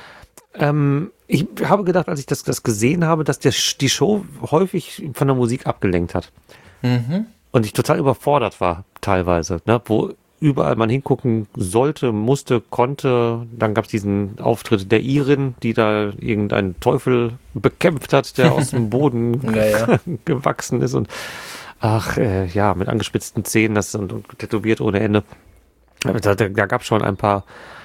Ich habe gedacht, als ich das gesehen habe, dass die Show häufig von der Musik abgelenkt hat. Und ich total überfordert war, teilweise, ne? Wo überall man hingucken sollte, musste, konnte. Dann gab es diesen Auftritt der Irin, die da irgendeinen Teufel bekämpft hat, der aus dem Boden gewachsen ist und mit angespitzten Zähnen und tätowiert ohne Ende. Da gab es schon ein paar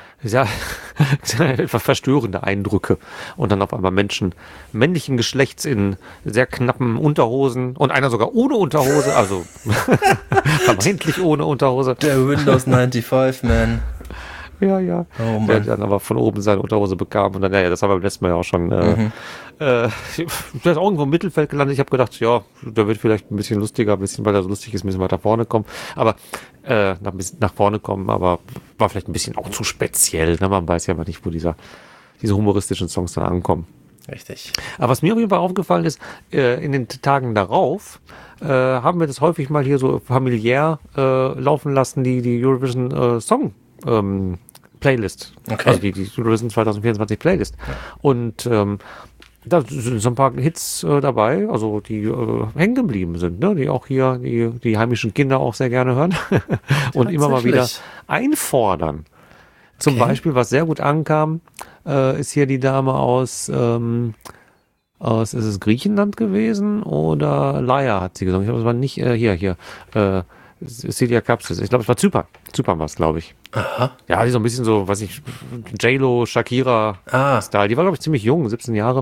etwas verstörende Eindrücke. Und dann auf einmal Menschen männlichen Geschlechts in sehr knappen Unterhosen und einer sogar ohne Unterhose, also vermeintlich ohne Unterhose. Der Windows 95 Man. Ja. Oh Mann. Der dann aber von oben seine Unterhose bekam und dann, das haben wir beim letzten Mal ja auch schon. Der ist auch irgendwo im Mittelfeld gelandet. Ich habe gedacht, ja, der wird vielleicht ein bisschen lustiger, weil er so lustig ist, ein bisschen weiter vorne kommen. Aber nach vorne kommen, aber war vielleicht ein bisschen auch zu speziell. Ne? Man weiß ja mal nicht, wo diese humoristischen Songs dann ankommen. Richtig. Aber was mir auf jeden Fall aufgefallen ist, in den Tagen darauf haben wir das häufig mal hier so familiär laufen lassen, die Eurovision Song Playlist. Okay. Also die Eurovision 2024 Playlist. Ja. Und da sind so ein paar Hits dabei, also die hängen geblieben sind, ne? Die auch hier die heimischen Kinder auch sehr gerne hören und immer mal wieder einfordern. Zum Beispiel, was sehr gut ankam, ist hier die Dame aus ist es Griechenland gewesen oder Laia hat sie gesungen? Ich glaube, es war nicht Celia Kapsis. Ich glaube, es war Zypern. Zypern war es, glaube ich. Aha. Ja, die so ein bisschen so, weiß ich, J-Lo, Shakira-Style. Die war, glaube ich, ziemlich jung, 17 Jahre.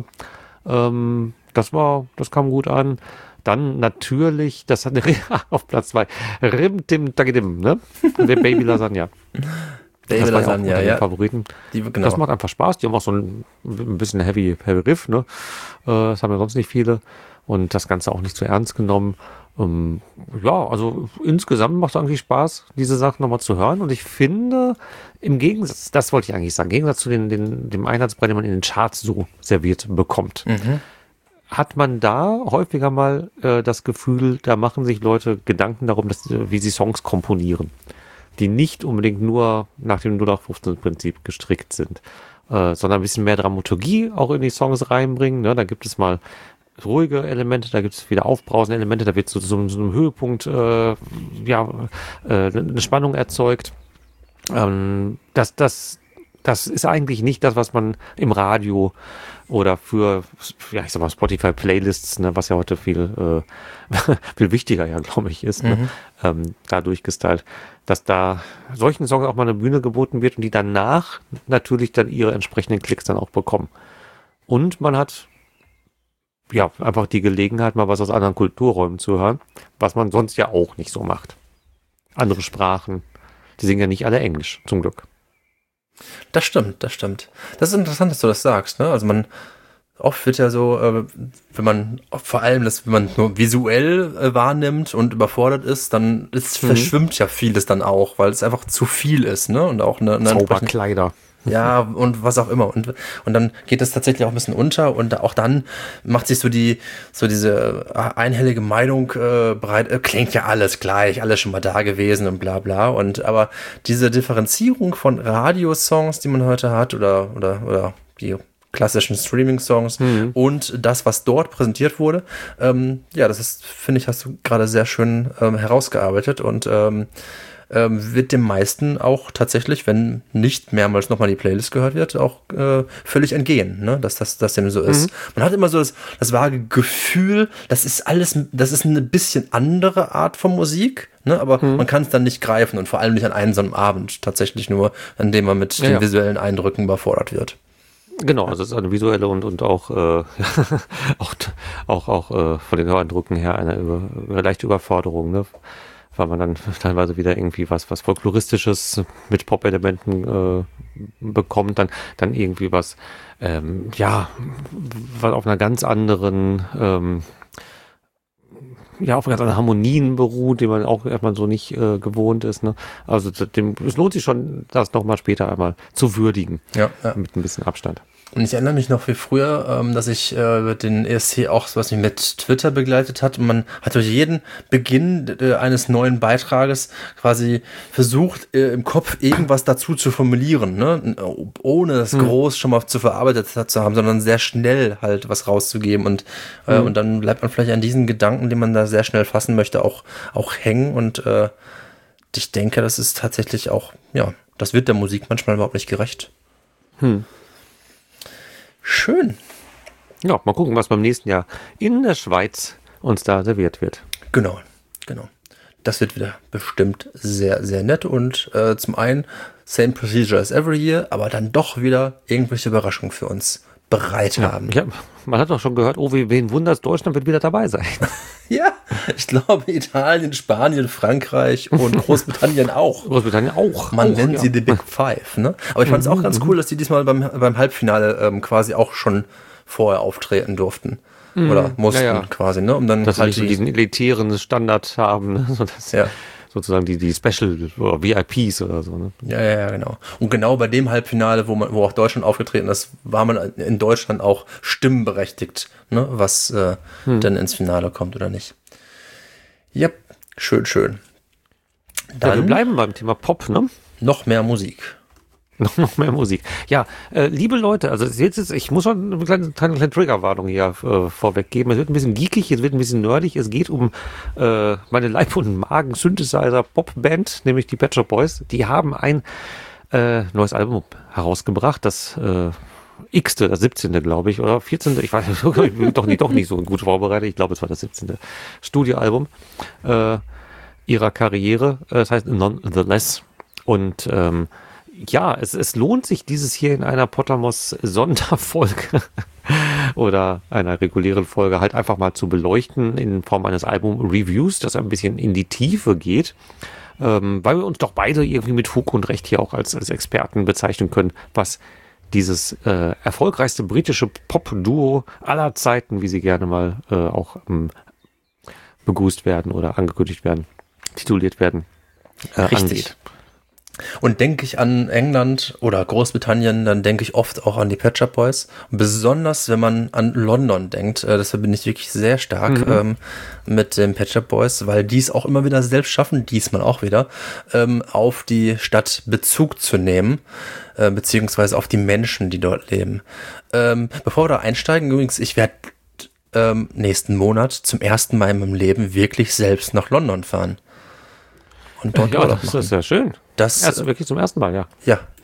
Das kam gut an. Dann natürlich, das hat auf Platz 2, Rim Tim Tagidim, ne? Der Baby Lasagna. Baby Lasagna, ja. Favoriten. Genau. Das macht einfach Spaß. Die haben auch so ein bisschen Heavy Riff, ne? Das haben ja sonst nicht viele. Und das Ganze auch nicht zu ernst genommen. Also insgesamt macht es eigentlich Spaß, diese Sachen nochmal zu hören. Und ich finde, im Gegensatz, das wollte ich eigentlich sagen, im Gegensatz zu dem Einheitsbrei, den man in den Charts so serviert bekommt, hat man da häufiger mal das Gefühl, da machen sich Leute Gedanken darum, wie sie Songs komponieren, die nicht unbedingt nur nach dem 0815-Prinzip gestrickt sind, sondern ein bisschen mehr Dramaturgie auch in die Songs reinbringen. Ne? Da gibt es mal ruhige Elemente, da gibt es wieder aufbrausende Elemente, da wird so einem Höhepunkt eine Spannung erzeugt. Das das ist eigentlich nicht das, was man im Radio oder für, ja, ich sag mal, Spotify-Playlists, ne, was ja heute viel, viel wichtiger, ja, glaube ich, ist, ne, da durchgestylt, dass da solchen Songs auch mal eine Bühne geboten wird und die danach natürlich dann ihre entsprechenden Klicks dann auch bekommen. Und man hat ja einfach die Gelegenheit, mal was aus anderen Kulturräumen zu hören, was man sonst ja auch nicht so macht. Andere Sprachen, die singen ja nicht alle Englisch, zum Glück. Das stimmt, das stimmt. Das ist interessant, dass du das sagst, ne? Also oft wird ja so, wenn man, vor allem, wenn man nur visuell wahrnimmt und überfordert ist, dann verschwimmt ja vieles dann auch, weil es einfach zu viel ist, ne? Und auch eine Zauberkleider. Ja, und was auch immer. Und dann geht es tatsächlich auch ein bisschen unter und auch dann macht sich so diese einhellige Meinung breit, klingt ja alles gleich, alles schon mal da gewesen und bla bla. Aber diese Differenzierung von Radiosongs, die man heute hat, oder die klassischen Streaming-Songs und das, was dort präsentiert wurde, ja, das ist, finde ich, hast du gerade sehr schön herausgearbeitet und wird dem meisten auch tatsächlich, wenn nicht mehrmals nochmal die Playlist gehört wird, auch völlig entgehen, ne? Dass das dem so ist. Man hat immer so das vage Gefühl, das ist eine bisschen andere Art von Musik, ne? Aber man kann es dann nicht greifen und vor allem nicht an einem so einem Abend, tatsächlich nur, an dem man mit den visuellen Eindrücken überfordert wird. Genau, also es ist eine visuelle und auch von den Höreindrücken her eine leichte Überforderung, ne? Weil man dann teilweise wieder irgendwie was Folkloristisches mit Pop-Elementen bekommt, dann irgendwie was auf einer ganz anderen auf ganz anderen Harmonien beruht, die man auch erstmal so nicht gewohnt ist. Ne? Also es lohnt sich schon, das nochmal später einmal zu würdigen, mit ein bisschen Abstand. Und ich erinnere mich noch wie früher, dass ich den ESC auch so was wie mit Twitter begleitet hat. Und man hat durch jeden Beginn eines neuen Beitrages quasi versucht, im Kopf irgendwas dazu zu formulieren, ne? Ohne das groß schon mal zu verarbeitet zu haben, sondern sehr schnell halt was rauszugeben. Und dann bleibt man vielleicht an diesen Gedanken, den man da sehr schnell fassen möchte, auch hängen. Und ich denke, das ist tatsächlich auch, ja, das wird der Musik manchmal überhaupt nicht gerecht. Schön. Ja, mal gucken, was beim nächsten Jahr in der Schweiz uns da serviert wird. Genau. Das wird wieder bestimmt sehr, sehr nett und zum einen same procedure as every year, aber dann doch wieder irgendwelche Überraschungen für uns bereit haben. Ja, man hat doch schon gehört, wen wundert, Deutschland wird wieder dabei sein. Ja, ich glaube Italien, Spanien, Frankreich und Großbritannien auch. Man nennt sie die Big Five, ne? Aber ich fand es auch ganz cool, dass die diesmal beim Halbfinale quasi auch schon vorher auftreten durften. Oder mussten quasi, ne? Um dann dass halt sie nicht so diesen elitären Standard haben, ne? Sodass sozusagen die Special oder VIPs oder so, ne? Ja, genau. Und genau bei dem Halbfinale, wo auch Deutschland aufgetreten ist, war man in Deutschland auch stimmberechtigt, ne? Was dann ins Finale kommt oder nicht. Ja, schön. Dann wir bleiben beim Thema Pop, ne? Noch mehr Musik. Noch mehr Musik. Ja, liebe Leute, also ich muss schon eine kleine Triggerwarnung hier vorweg geben. Es wird ein bisschen geekig, es wird ein bisschen nerdig. Es geht um meine Leib- und Magen-Synthesizer-Pop-Band, nämlich die Pet Shop Boys. Die haben ein neues Album herausgebracht, das X-te, das 17. glaube ich, oder 14. Ich weiß nicht, ich bin doch nicht so gut vorbereitet. Ich glaube, es war das 17. Studioalbum ihrer Karriere. Das heißt Nonetheless. Und es lohnt sich, dieses hier in einer Potamos-Sonderfolge oder einer regulären Folge halt einfach mal zu beleuchten in Form eines Album-Reviews, das ein bisschen in die Tiefe geht, weil wir uns doch beide irgendwie mit Fug und Recht hier auch als Experten bezeichnen können, was dieses erfolgreichste britische Pop-Duo aller Zeiten, wie sie gerne mal auch begrüßt werden oder angekündigt werden, tituliert werden, angeht. Und denke ich an England oder Großbritannien, dann denke ich oft auch an die Pet Shop Boys. Besonders wenn man an London denkt, das verbinde ich wirklich sehr stark mit den Pet Shop Boys, weil die es auch immer wieder selbst schaffen, diesmal auch wieder, auf die Stadt Bezug zu nehmen, beziehungsweise auf die Menschen, die dort leben. Bevor wir da einsteigen, übrigens, ich werde nächsten Monat zum ersten Mal in meinem Leben wirklich selbst nach London fahren. Und dort das ist ja schön. Das wirklich zum ersten Mal, ja. Ja,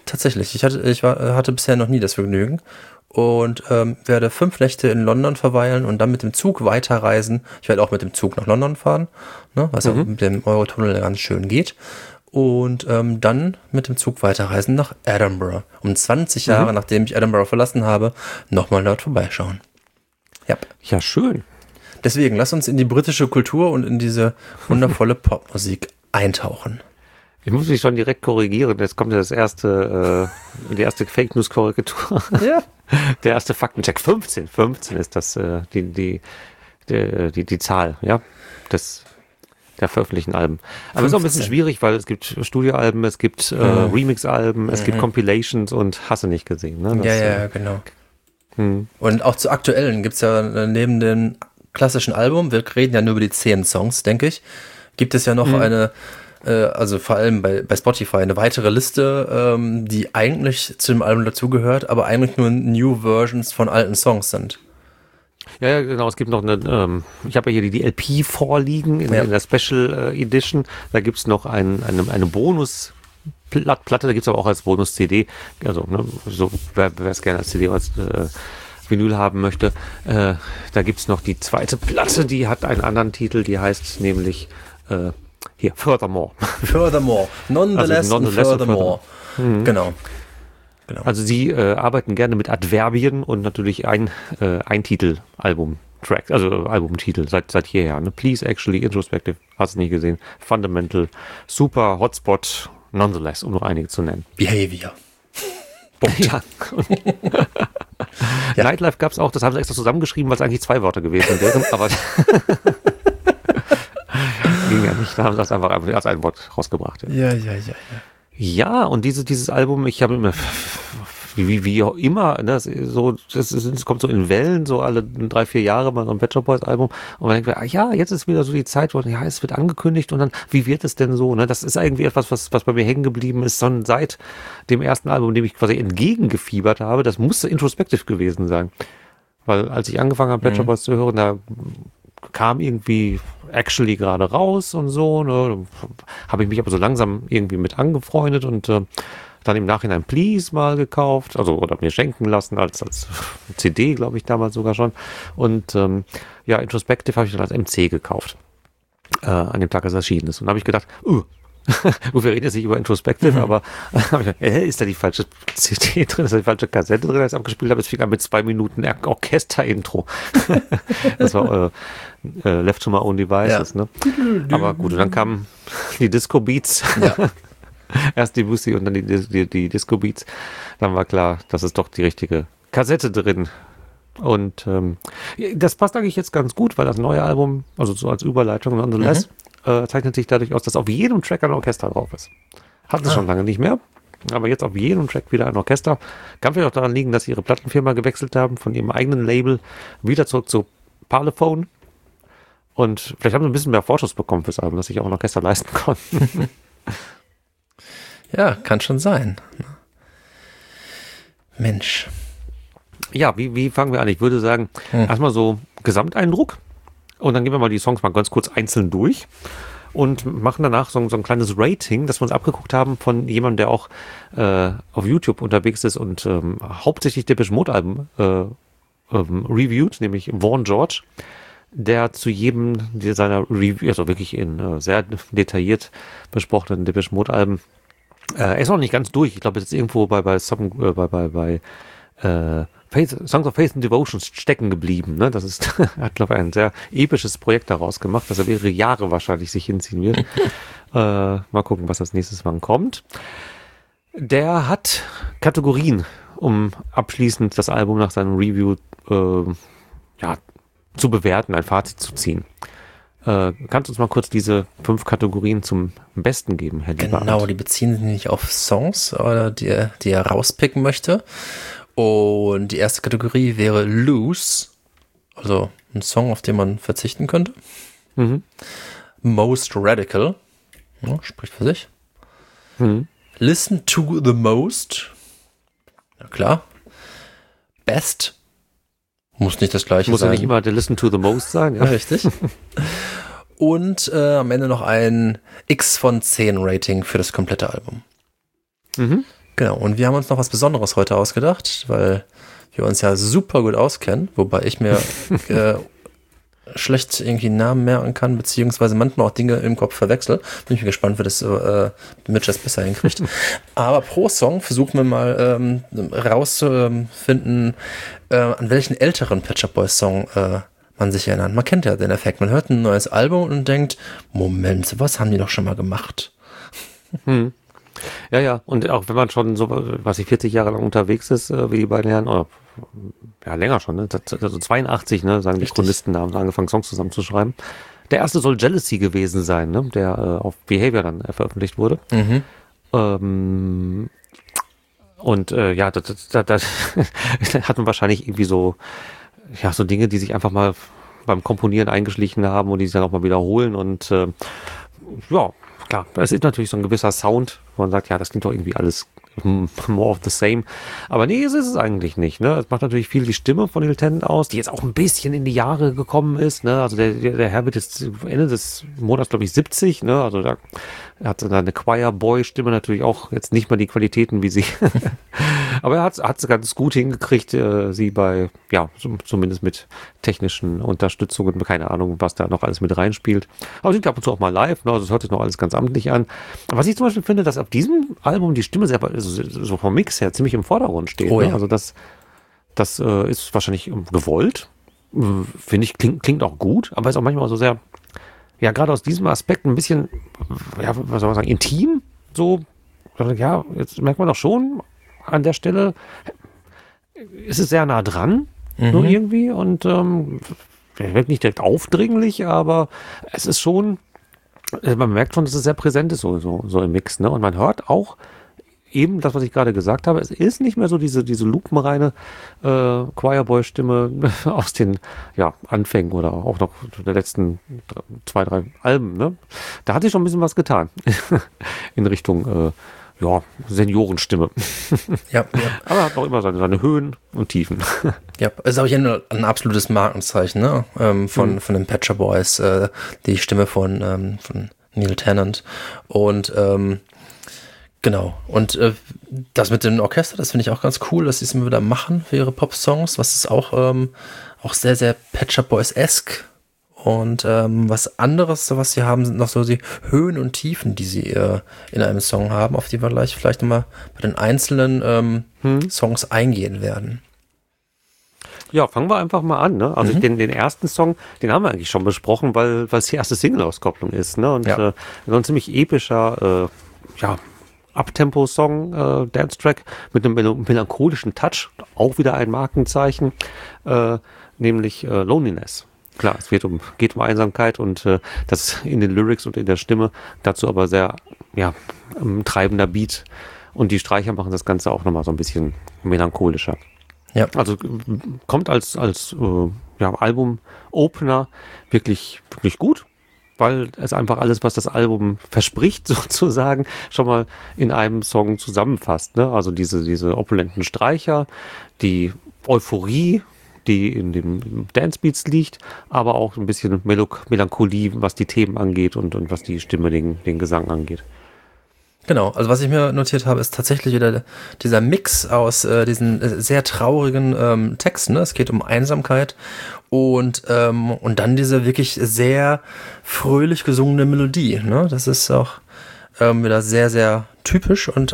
tatsächlich. Hatte bisher noch nie das Vergnügen und werde 5 Nächte in London verweilen und dann mit dem Zug weiterreisen. Ich werde auch mit dem Zug nach London fahren, ne, was ja mit dem Eurotunnel ganz schön geht. Und dann mit dem Zug weiterreisen nach Edinburgh. Um 20 Jahre, nachdem ich Edinburgh verlassen habe, nochmal dort vorbeischauen. Yep. Ja, schön. Deswegen, lass uns in die britische Kultur und in diese wundervolle Popmusik eintauchen. Ich muss mich schon direkt korrigieren. Jetzt kommt ja die erste Fake News Korrektur. Ja. Der erste Faktencheck. 15 ist das die Zahl, ja, der veröffentlichten Alben. Aber es ist auch ein bisschen schwierig, weil es gibt Studioalben, es gibt Remix-Alben, es gibt Compilations und hast du nicht gesehen. Ne? Ja, genau. Und auch zu aktuellen gibt es ja neben dem klassischen Album, wir reden ja nur über die 10 Songs, denke ich, gibt es ja noch eine, also vor allem bei Spotify, eine weitere Liste, die eigentlich zu dem Album dazugehört, aber eigentlich nur New Versions von alten Songs sind. Ja, genau. Es gibt noch eine, ich habe ja hier die LP vorliegen in der Special Edition. Da gibt's noch eine Bonus-Platte, da gibt's aber auch als Bonus-CD. Also, ne, so, wer es gerne als CD oder als Vinyl haben möchte. Da gibt's noch die zweite Platte, die hat einen anderen Titel, die heißt nämlich hier, Furthermore. Furthermore. Nonetheless, also and furthermore. Genau. Also sie arbeiten gerne mit Adverbien und natürlich ein Titel-Album-Track, also Albumtitel seit jeher. Ne? Please, Actually, Introspective, hast du nicht gesehen. Fundamental, Super, Hotspot, Nonetheless, um nur einige zu nennen. Behavior. Ja. Nightlife gab es auch, das haben sie extra zusammengeschrieben, weil es eigentlich 2 Wörter gewesen wären, aber ging ja nicht, da haben sie das einfach als ein Wort rausgebracht. Ja. Ja, und dieses Album, ich habe immer, wie auch immer, ne, es kommt so in Wellen, so alle 3-4 Jahre mal so ein Pet Shop Boys Album und man denkt, ja, jetzt ist wieder so die Zeit, wo ja, es wird angekündigt und dann, wie wird es denn so, ne, das ist irgendwie etwas, was bei mir hängen geblieben ist, sondern seit dem ersten Album, dem ich quasi entgegengefiebert habe, das musste Introspective gewesen sein, weil als ich angefangen habe, Pet Shop Boys zu hören, da kam irgendwie Actually gerade raus und so, ne, habe ich mich aber so langsam irgendwie mit angefreundet und dann im Nachhinein Please mal gekauft, also oder mir schenken lassen als CD, glaube ich, damals sogar schon. Und Introspective habe ich dann als MC gekauft. An dem Tag, als es erschienen ist. Und da habe ich gedacht, wir reden jetzt nicht über Introspective, aber ist da die falsche CD drin, ist da die falsche Kassette drin, als ich abgespielt habe? Es fing an mit 2 Minuten Orchester-Intro. Das war Left to My Own Devices, ne? Aber gut, und dann kamen die Disco-Beats. Ja. Erst die Musik und dann die Disco-Beats. Dann war klar, das ist doch die richtige Kassette drin. Und das passt eigentlich jetzt ganz gut, weil das neue Album, also so als Überleitung Nonetheless, zeichnet sich dadurch aus, dass auf jedem Track ein Orchester drauf ist. Hatten sie schon lange nicht mehr, aber jetzt auf jedem Track wieder ein Orchester. Kann vielleicht auch daran liegen, dass sie ihre Plattenfirma gewechselt haben, von ihrem eigenen Label wieder zurück zu Parlophone. Und vielleicht haben sie ein bisschen mehr Vorschuss bekommen fürs Album, dass sich auch ein Orchester leisten konnten. Ja, kann schon sein. Mensch. Ja, wie fangen wir an? Ich würde sagen, erstmal so Gesamteindruck und dann gehen wir mal die Songs mal ganz kurz einzeln durch und machen danach so ein kleines Rating, das wir uns abgeguckt haben von jemandem, der auch auf YouTube unterwegs ist und hauptsächlich Depeche Mode Alben reviewt, nämlich Vaughn George, der zu jedem seiner Review, also wirklich in sehr detailliert besprochenen Depeche Mode Alben, er ist noch nicht ganz durch. Ich glaube, jetzt ist irgendwo bei Songs of Faith and Devotion stecken geblieben. Ne? Das ist, er hat, glaube ich, ein sehr episches Projekt daraus gemacht, das er mehrere Jahre wahrscheinlich sich hinziehen wird. Mal gucken, was als nächstes wann kommt. Der hat Kategorien, um abschließend das Album nach seinem Review zu bewerten, ein Fazit zu ziehen. Kannst du uns mal kurz diese 5 Kategorien zum Besten geben, Herr Lieberand? Genau, die beziehen sich nicht auf Songs, oder die er rauspicken möchte. Und die erste Kategorie wäre Loose, also ein Song, auf den man verzichten könnte. Most Radical, ja, spricht für sich. Listen to the Most, ja klar. Best, muss nicht das gleiche sein. Muss ja nicht immer der Listen to the Most sein. Ja, richtig. Und am Ende noch ein X von 10 Rating für das komplette Album. Genau, und wir haben uns noch was Besonderes heute ausgedacht, weil wir uns ja super gut auskennen, wobei ich mir schlecht irgendwie Namen merken kann, beziehungsweise manchmal auch Dinge im Kopf verwechsel. Bin ich mir gespannt, wie das Mitch das besser hinkriegt. Aber pro Song versuchen wir mal rauszufinden, an welchen älteren Pet Shop Boys Song man sich erinnert. Man kennt ja den Effekt. Man hört ein neues Album und denkt, Moment, was haben die doch schon mal gemacht? Ja, und auch wenn man schon so, 40 Jahre lang unterwegs ist, wie die beiden Herren, oder ja, länger schon, ne? Also 82, ne, sagen die Chronisten, da haben sie angefangen, Songs zusammenzuschreiben. Der erste soll Jealousy gewesen sein, ne, der auf Behavior dann veröffentlicht wurde. Und ja, da hat man wahrscheinlich irgendwie so Dinge, die sich einfach mal beim Komponieren eingeschlichen haben und die sich dann auch mal wiederholen. Und ja, klar, es ist natürlich so ein gewisser Sound, wo man sagt, ja, das klingt doch irgendwie alles more of the same. Aber nee, es ist es eigentlich nicht. Ne? Es macht natürlich viel die Stimme von Neil Tennant aus, die jetzt auch ein bisschen in die Jahre gekommen ist. Ne? Also der Herr wird jetzt Ende des Monats, glaube ich, 70. Ne? Also da hat eine Choir-Boy-Stimme natürlich auch jetzt nicht mal die Qualitäten wie sie. Aber er hat es ganz gut hingekriegt, sie bei, ja, zumindest mit technischen Unterstützungen, keine Ahnung, was da noch alles mit reinspielt. Aber sie ab und zu auch mal live, ne? Also es hört sich noch alles ganz amtlich an. Was ich zum Beispiel finde, dass auf diesem Album die Stimme selber, so vom Mix her, ziemlich im Vordergrund steht. Oh, ja. Ne? Also das ist wahrscheinlich gewollt. Finde ich, klingt auch gut, aber ist auch manchmal so sehr, ja, gerade aus diesem Aspekt ein bisschen, ja, was soll man sagen, intim, so, ja, jetzt merkt man doch schon, an der Stelle ist es sehr nah dran, nur irgendwie, und wird nicht direkt aufdringlich, aber es ist schon, man merkt schon, dass es sehr präsent ist, so im Mix, ne, und man hört auch eben das, was ich gerade gesagt habe, es ist nicht mehr so diese lupenreine Choirboy-Stimme aus den Anfängen oder auch noch der letzten 2, 3 Alben. Ne? Da hat sich schon ein bisschen was getan in Richtung Seniorenstimme. Ja. Aber er hat auch immer seine Höhen und Tiefen. Ja, ist auch hier ein absolutes Markenzeichen, ne? Von den Pet Shop Boys, die Stimme von Neil Tennant. Und genau, und das mit dem Orchester, das finde ich auch ganz cool, dass sie es immer wieder machen für ihre Pop-Songs, was ist auch sehr, sehr Pet Shop Boys-esque. Und was anderes, was sie haben, sind noch so die Höhen und Tiefen, die sie in einem Song haben, auf die wir gleich vielleicht nochmal bei den einzelnen Songs eingehen werden. Ja, fangen wir einfach mal an. Ne? Also den ersten Song, den haben wir eigentlich schon besprochen, weil es die erste Single-Auskopplung ist. Ne? Und so ein ziemlich epischer, Abtempo-Song, Dance-Track mit einem melancholischen Touch, auch wieder ein Markenzeichen, nämlich Loneliness. Klar, es geht um Einsamkeit und das in den Lyrics und in der Stimme, dazu aber sehr treibender Beat, und die Streicher machen das Ganze auch nochmal so ein bisschen melancholischer. Ja. Also kommt als Album-Opener wirklich, wirklich gut, weil es einfach alles, was das Album verspricht, sozusagen, schon mal in einem Song zusammenfasst. Ne? Also diese opulenten Streicher, die Euphorie, die in den Dancebeats liegt, aber auch ein bisschen Melancholie, was die Themen angeht und was die Stimme, den Gesang angeht. Genau, also was ich mir notiert habe, ist tatsächlich wieder dieser Mix aus diesen sehr traurigen Texten. Ne? Es geht um Einsamkeit und dann diese wirklich sehr fröhlich gesungene Melodie. Ne? Das ist auch wieder sehr, sehr typisch und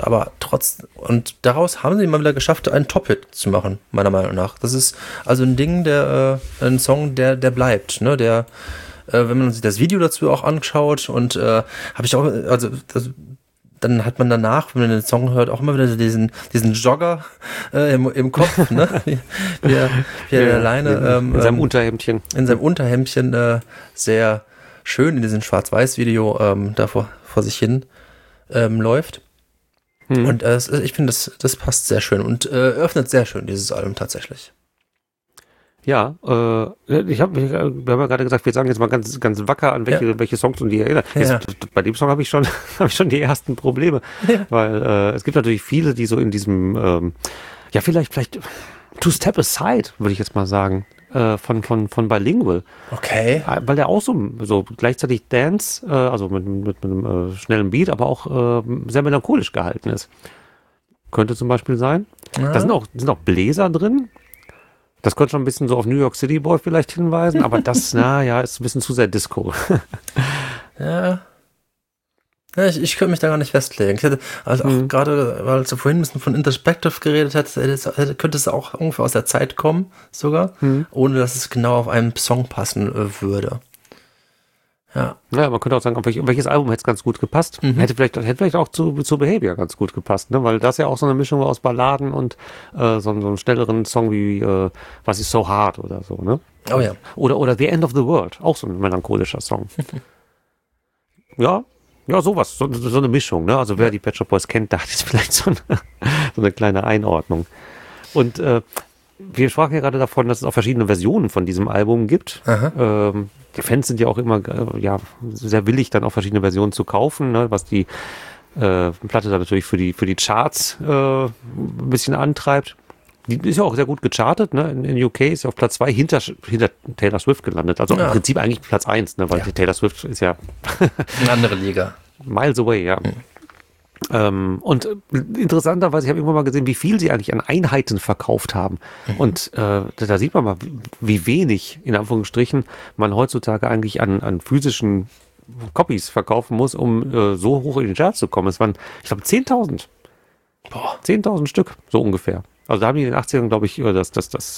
daraus haben sie mal wieder geschafft, einen Top-Hit zu machen, meiner Meinung nach. Das ist also ein Ding, ein Song, der bleibt, ne? Der, wenn man sich das Video dazu auch anschaut und habe ich auch, dann hat man danach, wenn man den Song hört, auch immer wieder diesen Jogger im Kopf, ne? wie er alleine in seinem Unterhemdchen. In seinem Unterhemdchen sehr schön in diesem Schwarz-Weiß-Video da vor sich hin läuft. Und ich finde, das passt sehr schön und öffnet sehr schön dieses Album tatsächlich. Ja, wir haben ja gerade gesagt, wir sagen jetzt mal ganz, ganz wacker an welche Songs und die erinnern. Bei dem Song habe ich schon die ersten Probleme, weil es gibt natürlich viele, die so in diesem, vielleicht To Step Aside, würde ich jetzt mal sagen, von Bilingual. Okay. Weil der auch so gleichzeitig Dance, also mit einem schnellen Beat, aber auch sehr melancholisch gehalten ist. könnte zum Beispiel sein. Ja. Da sind auch Bläser drin. Das könnte schon ein bisschen so auf New York City Boy vielleicht hinweisen, aber das, ist ein bisschen zu sehr Disco. Ja. Ja, ich könnte mich da gar nicht festlegen. Ich hätte, also auch gerade, weil du vorhin ein bisschen von Introspective geredet hast, könnte es auch ungefähr aus der Zeit kommen, sogar, ohne dass es genau auf einen Song passen würde. Ja. Ja, man könnte auch sagen, auf welches Album hätte es ganz gut gepasst. Hätte vielleicht auch zu Behavior ganz gut gepasst, ne? Weil das ja auch so eine Mischung aus Balladen und so einen schnelleren Song wie Was ist so hard oder so, ne? Oh ja. Oder The End of the World, auch so ein melancholischer Song. Ja, sowas, so eine Mischung, ne? Also wer die Pet Shop Boys kennt, da hat jetzt vielleicht so eine kleine Einordnung. Und wir sprachen ja gerade davon, dass es auch verschiedene Versionen von diesem Album gibt. Die Fans sind ja auch immer sehr willig, dann auch verschiedene Versionen zu kaufen, ne? Was die Platte dann natürlich für die Charts ein bisschen antreibt. Die ist ja auch sehr gut gechartet, ne? In UK ist ja auf Platz 2 hinter Taylor Swift gelandet. Also im Prinzip eigentlich Platz 1, ne? Weil Taylor Swift ist ja eine andere Liga. Miles away, ja. Und interessanterweise, ich habe irgendwann mal gesehen, wie viel sie eigentlich an Einheiten verkauft haben. Und da sieht man mal, wie wenig, in Anführungsstrichen, man heutzutage eigentlich an physischen Copies verkaufen muss, um so hoch in den Charts zu kommen. Es waren, ich glaube, 10.000. 10.000 Stück, so ungefähr. Also da haben die in den 80ern, glaube ich, das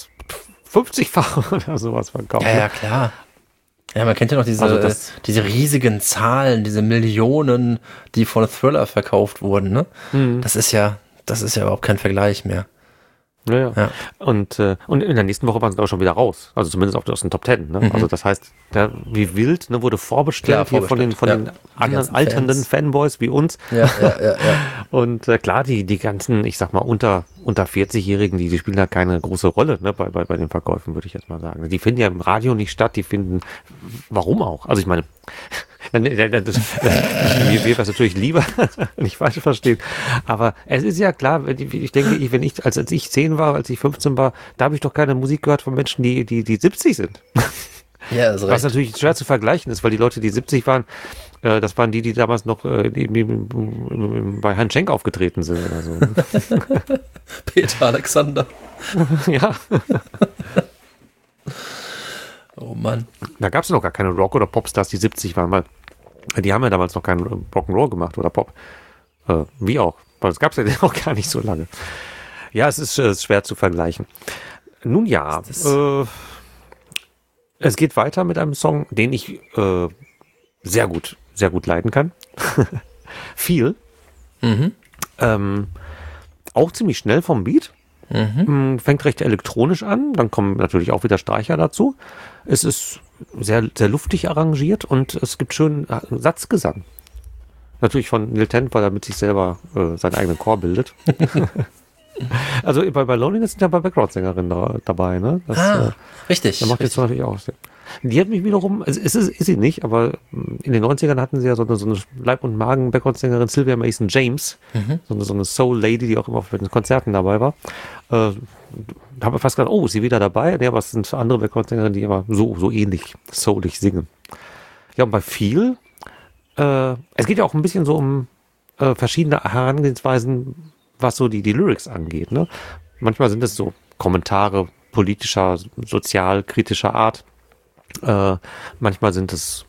50-fache oder sowas verkauft. Ja, klar. Ja, man kennt ja noch diese riesigen Zahlen, diese Millionen, die von Thriller verkauft wurden, ne? Das ist ja überhaupt kein Vergleich mehr. Ja. Und in der nächsten Woche waren sie auch schon wieder raus. Also zumindest aus den Top 10. Ne? Also das heißt, wie wild, ne, wurde vorbestellt, hier von den anderen alternden Fanboys wie uns. Ja. Und klar, die ganzen, ich sag mal, unter 40-Jährigen, die spielen da keine große Rolle, ne, bei den Verkäufen, würde ich jetzt mal sagen. Die finden ja im Radio nicht statt, die finden, warum auch? Also ich meine, mir wäre es natürlich lieber, nicht falsch verstehen. Aber es ist ja klar, ich denke, als ich 10 war, als ich 15 war, da habe ich doch keine Musik gehört von Menschen, die 70 sind. Ja, also was natürlich schwer zu vergleichen ist, weil die Leute, die 70 waren, das waren die damals noch bei Herrn Schenk aufgetreten sind oder so. Peter Alexander. Ja. Oh Mann. Da gab es noch gar keine Rock- oder Popstars, die 70 waren, weil die haben ja damals noch keinen Rock'n'Roll gemacht oder Pop. Wie auch. Weil das gab es ja auch gar nicht so lange. Ja, es ist schwer zu vergleichen. Nun ja, es geht weiter mit einem Song, den ich sehr gut leiden kann. Viel. Auch ziemlich schnell vom Beat. Fängt recht elektronisch an, dann kommen natürlich auch wieder Streicher dazu. Es ist sehr, sehr luftig arrangiert und es gibt schönen Satzgesang. Natürlich von Lil Tent, weil er mit sich selber seinen eigenen Chor bildet. Also bei Loneliness sind ja bei Background-Sängerinnen dabei, ne? Richtig. Da macht jetzt natürlich auch Sinn. Die hat mich wiederum, also ist sie nicht, aber in den 90ern hatten sie ja so eine Leib- und Magen-Background-Sängerin Sylvia Mason James, so eine Soul-Lady, die auch immer auf den Konzerten dabei war. Da habe ich fast gedacht, oh, ist sie wieder dabei? Nee, aber es sind andere Background-Sängerinnen, die immer so ähnlich soulig singen. Ja, und bei viel, es geht ja auch ein bisschen so um verschiedene Herangehensweisen, was so die Lyrics angeht, ne? Manchmal sind es so Kommentare politischer, sozialkritischer Art. Manchmal sind es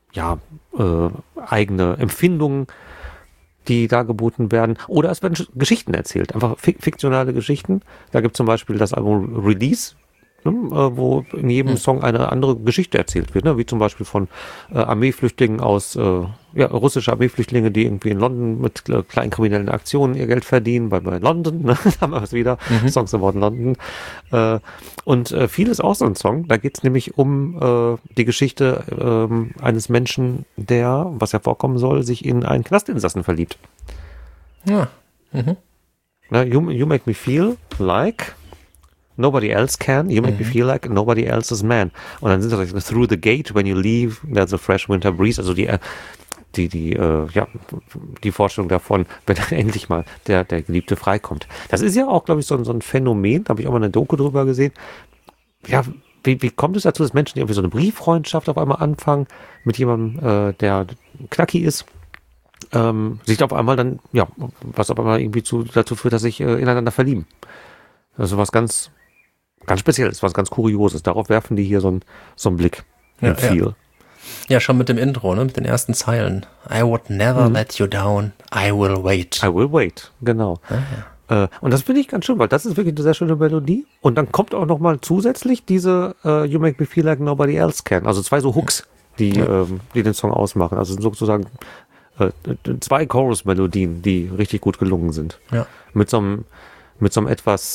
eigene Empfindungen, die da geboten werden. Oder es werden Geschichten erzählt, einfach fiktionale Geschichten. Da gibt es zum Beispiel das Album Release, ne, wo in jedem Song eine andere Geschichte erzählt wird, ne? Wie zum Beispiel von Armeeflüchtlingen aus, russische Armeeflüchtlinge, die irgendwie in London mit kleinen kriminellen Aktionen ihr Geld verdienen, bei London, ne? Da haben wir es wieder, Songs about London. Und viel ist auch so ein Song, da geht es nämlich um die Geschichte eines Menschen, der, was ja vorkommen soll, sich in einen Knastinsassen verliebt. Ja. Na, you make me feel like nobody else can. You make me feel like nobody else's man. Und dann sind das through the gate, when you leave, there's a fresh winter breeze. Also die Vorstellung davon, wenn dann endlich mal der Geliebte freikommt. Das ist ja auch, glaube ich, so ein Phänomen. Da habe ich auch mal eine Doku drüber gesehen. Ja, wie kommt es dazu, dass Menschen irgendwie so eine Brieffreundschaft auf einmal anfangen mit jemandem, der knacki ist? sich auf einmal dann, ja, was auf einmal irgendwie dazu führt, dass sich ineinander verlieben. Also was ganz, ganz Spezielles, was ganz Kurioses. Darauf werfen die hier so einen Blick. Ja, ja, schon mit dem Intro, ne? Mit den ersten Zeilen. I would never let you down. I will wait. I will wait, genau. Und das finde ich ganz schön, weil das ist wirklich eine sehr schöne Melodie. Und dann kommt auch nochmal zusätzlich diese You Make Me Feel Like Nobody Else Can. Also 2 so Hooks, die den Song ausmachen. Also sozusagen 2 Chorus-Melodien, die richtig gut gelungen sind. Ja. Mit so einem etwas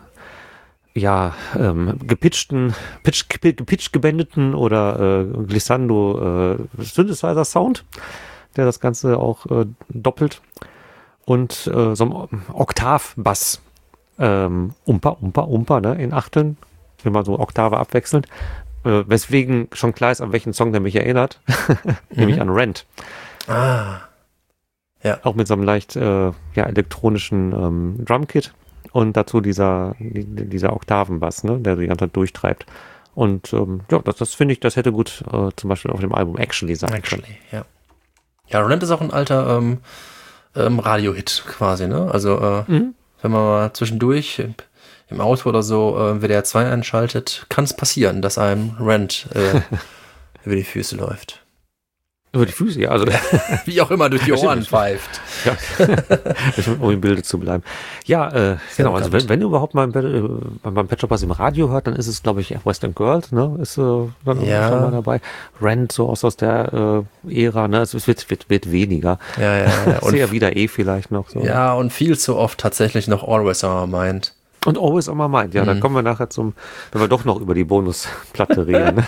gepitcht gebändeten oder Glissando Synthesizer-Sound, der das Ganze auch doppelt. Und so ein Oktav-Bass, Umpa, ne, in Achteln, immer so Oktave abwechselnd, weswegen schon klar ist, an welchen Song der mich erinnert, nämlich an Rent. Ja. Auch mit so einem leicht elektronischen Drumkit und dazu dieser Oktavenbass, ne, der die ganze Zeit durchtreibt. Und das finde ich, das hätte gut zum Beispiel auf dem Album Actually sein können. Ja. Ja, Rent ist auch ein alter Radio-Hit quasi, ne? Also wenn man mal zwischendurch im Auto oder so WDR 2 einschaltet, kann es passieren, dass einem Rent über die Füße läuft. Über die Füße, ja. Also wie auch immer durch die Ohren pfeift. Ja. Um im Bilde zu bleiben. Ja, genau. Also wenn überhaupt mal beim Pet Shop Boys im Radio hört, dann ist es, glaube ich, Western Girls, ne? Ist dann schon mal dabei. Rent, so aus der Ära, ne? Es wird weniger. Ja. Und ja wieder vielleicht noch so. Ja, und viel zu oft tatsächlich noch Always on My Mind. Und Always on My Mind, ja. Dann kommen wir nachher wenn wir doch noch über die Bonusplatte reden.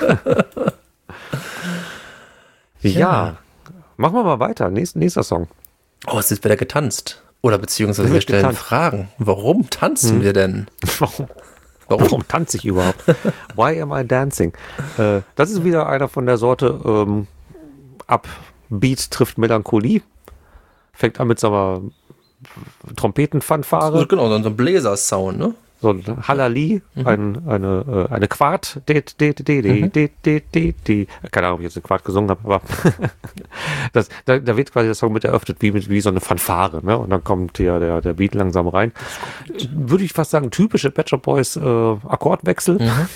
Ja, machen wir mal weiter. Nächster Song. Oh, es ist wieder getanzt. Oder beziehungsweise wir stellen Fragen. Warum tanzen wir denn? Warum tanze ich überhaupt? Why am I dancing? Das ist wieder einer von der Sorte Beat trifft Melancholie. Fängt an mit so einer Trompetenfanfare. Genau, so ein Bläser-Sound, ne? So ein Hallali, eine Quart, keine Ahnung, ob ich jetzt eine Quart gesungen habe, aber da wird quasi der Song mit eröffnet wie so eine Fanfare, ne? Und dann kommt hier der Beat langsam rein. Würde ich fast sagen, typische Pet Shop Boys Akkordwechsel.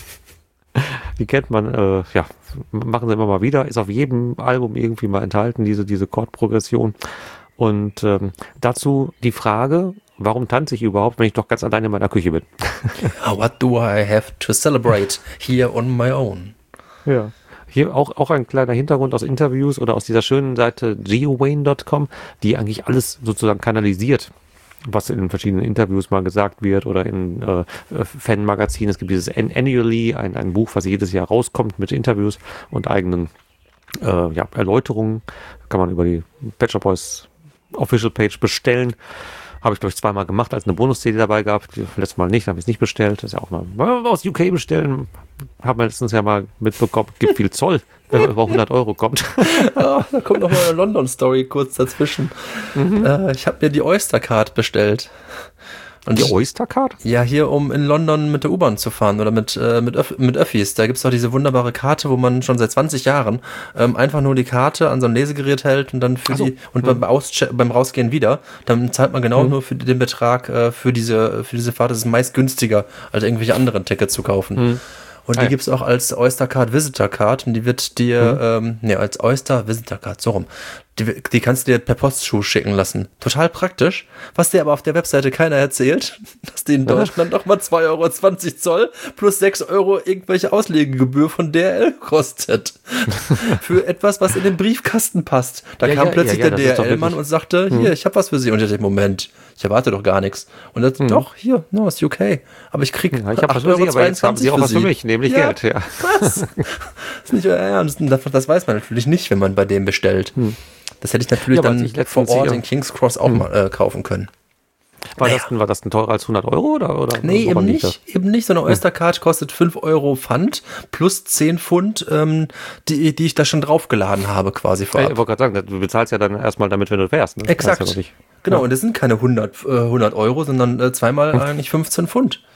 Die kennt man, machen sie immer mal wieder, ist auf jedem Album irgendwie mal enthalten, diese Chordprogression. Und dazu die Frage, warum tanze ich überhaupt, wenn ich doch ganz alleine in meiner Küche bin? What do I have to celebrate here on my own? Ja. Hier auch ein kleiner Hintergrund aus Interviews oder aus dieser schönen Seite geowayne.com, die eigentlich alles sozusagen kanalisiert, was in verschiedenen Interviews mal gesagt wird oder in Fanmagazinen. Es gibt dieses Annually, ein Buch, was jedes Jahr rauskommt mit Interviews und eigenen Erläuterungen. Kann man über die Pet Shop Boys Official Page bestellen. Habe ich, glaube ich, 2-mal gemacht, als eine Bonus-CD dabei gab. Letztes Mal nicht, habe ich es nicht bestellt. Das ist ja auch mal aus UK bestellen. Haben wir letztens ja mal mitbekommen. Gibt viel Zoll, wenn man über 100 € kommt. Da kommt noch mal eine London-Story kurz dazwischen. Ich habe mir die Oyster-Card bestellt. Und die Oyster-Card? Ja, hier, um in London mit der U-Bahn zu fahren oder mit Öffis. Da gibt's doch diese wunderbare Karte, wo man schon seit 20 Jahren einfach nur die Karte an so ein Lesegerät hält und dann beim Rausgehen wieder. Dann zahlt man genau nur für den Betrag für diese Fahrt. Das ist meist günstiger, als irgendwelche anderen Tickets zu kaufen. Und die gibt's auch als Oyster Card Visitor Card und die wird dir, als Oyster Visitor Card, so rum. Die kannst du dir per Postschuh schicken lassen. Total praktisch. Was dir aber auf der Webseite keiner erzählt, dass die in Deutschland nochmal 2,20 € Zoll plus 6 € irgendwelche Auslegegebühr von DHL kostet. Für etwas, was in den Briefkasten passt. Da kam plötzlich der DHL-Mann und sagte, hier, ich habe was für Sie. Und ich dachte, Moment, ich erwarte doch gar nichts. Und er sagte, doch, hier, no, ist UK. Aber ich krieg 8,22 aber jetzt haben Sie auch was für mich, nämlich Geld. Ja. Was? Das ist nicht euer Ernst. Das weiß man natürlich nicht, wenn man bei dem bestellt. Das hätte ich natürlich dann vor Ort in King's Cross auch mal kaufen können. War das denn teurer als 100 € oder? Nee, eben nicht. So eine Oyster-Card kostet 5 € Pfand plus 10 Pfund, die ich da schon draufgeladen habe quasi vorab. Ich wollte gerade sagen, du bezahlst ja dann erstmal damit, wenn du fährst. Ne? Exakt. Ja, genau, und das sind keine 100 €, sondern zweimal eigentlich 15 Pfund.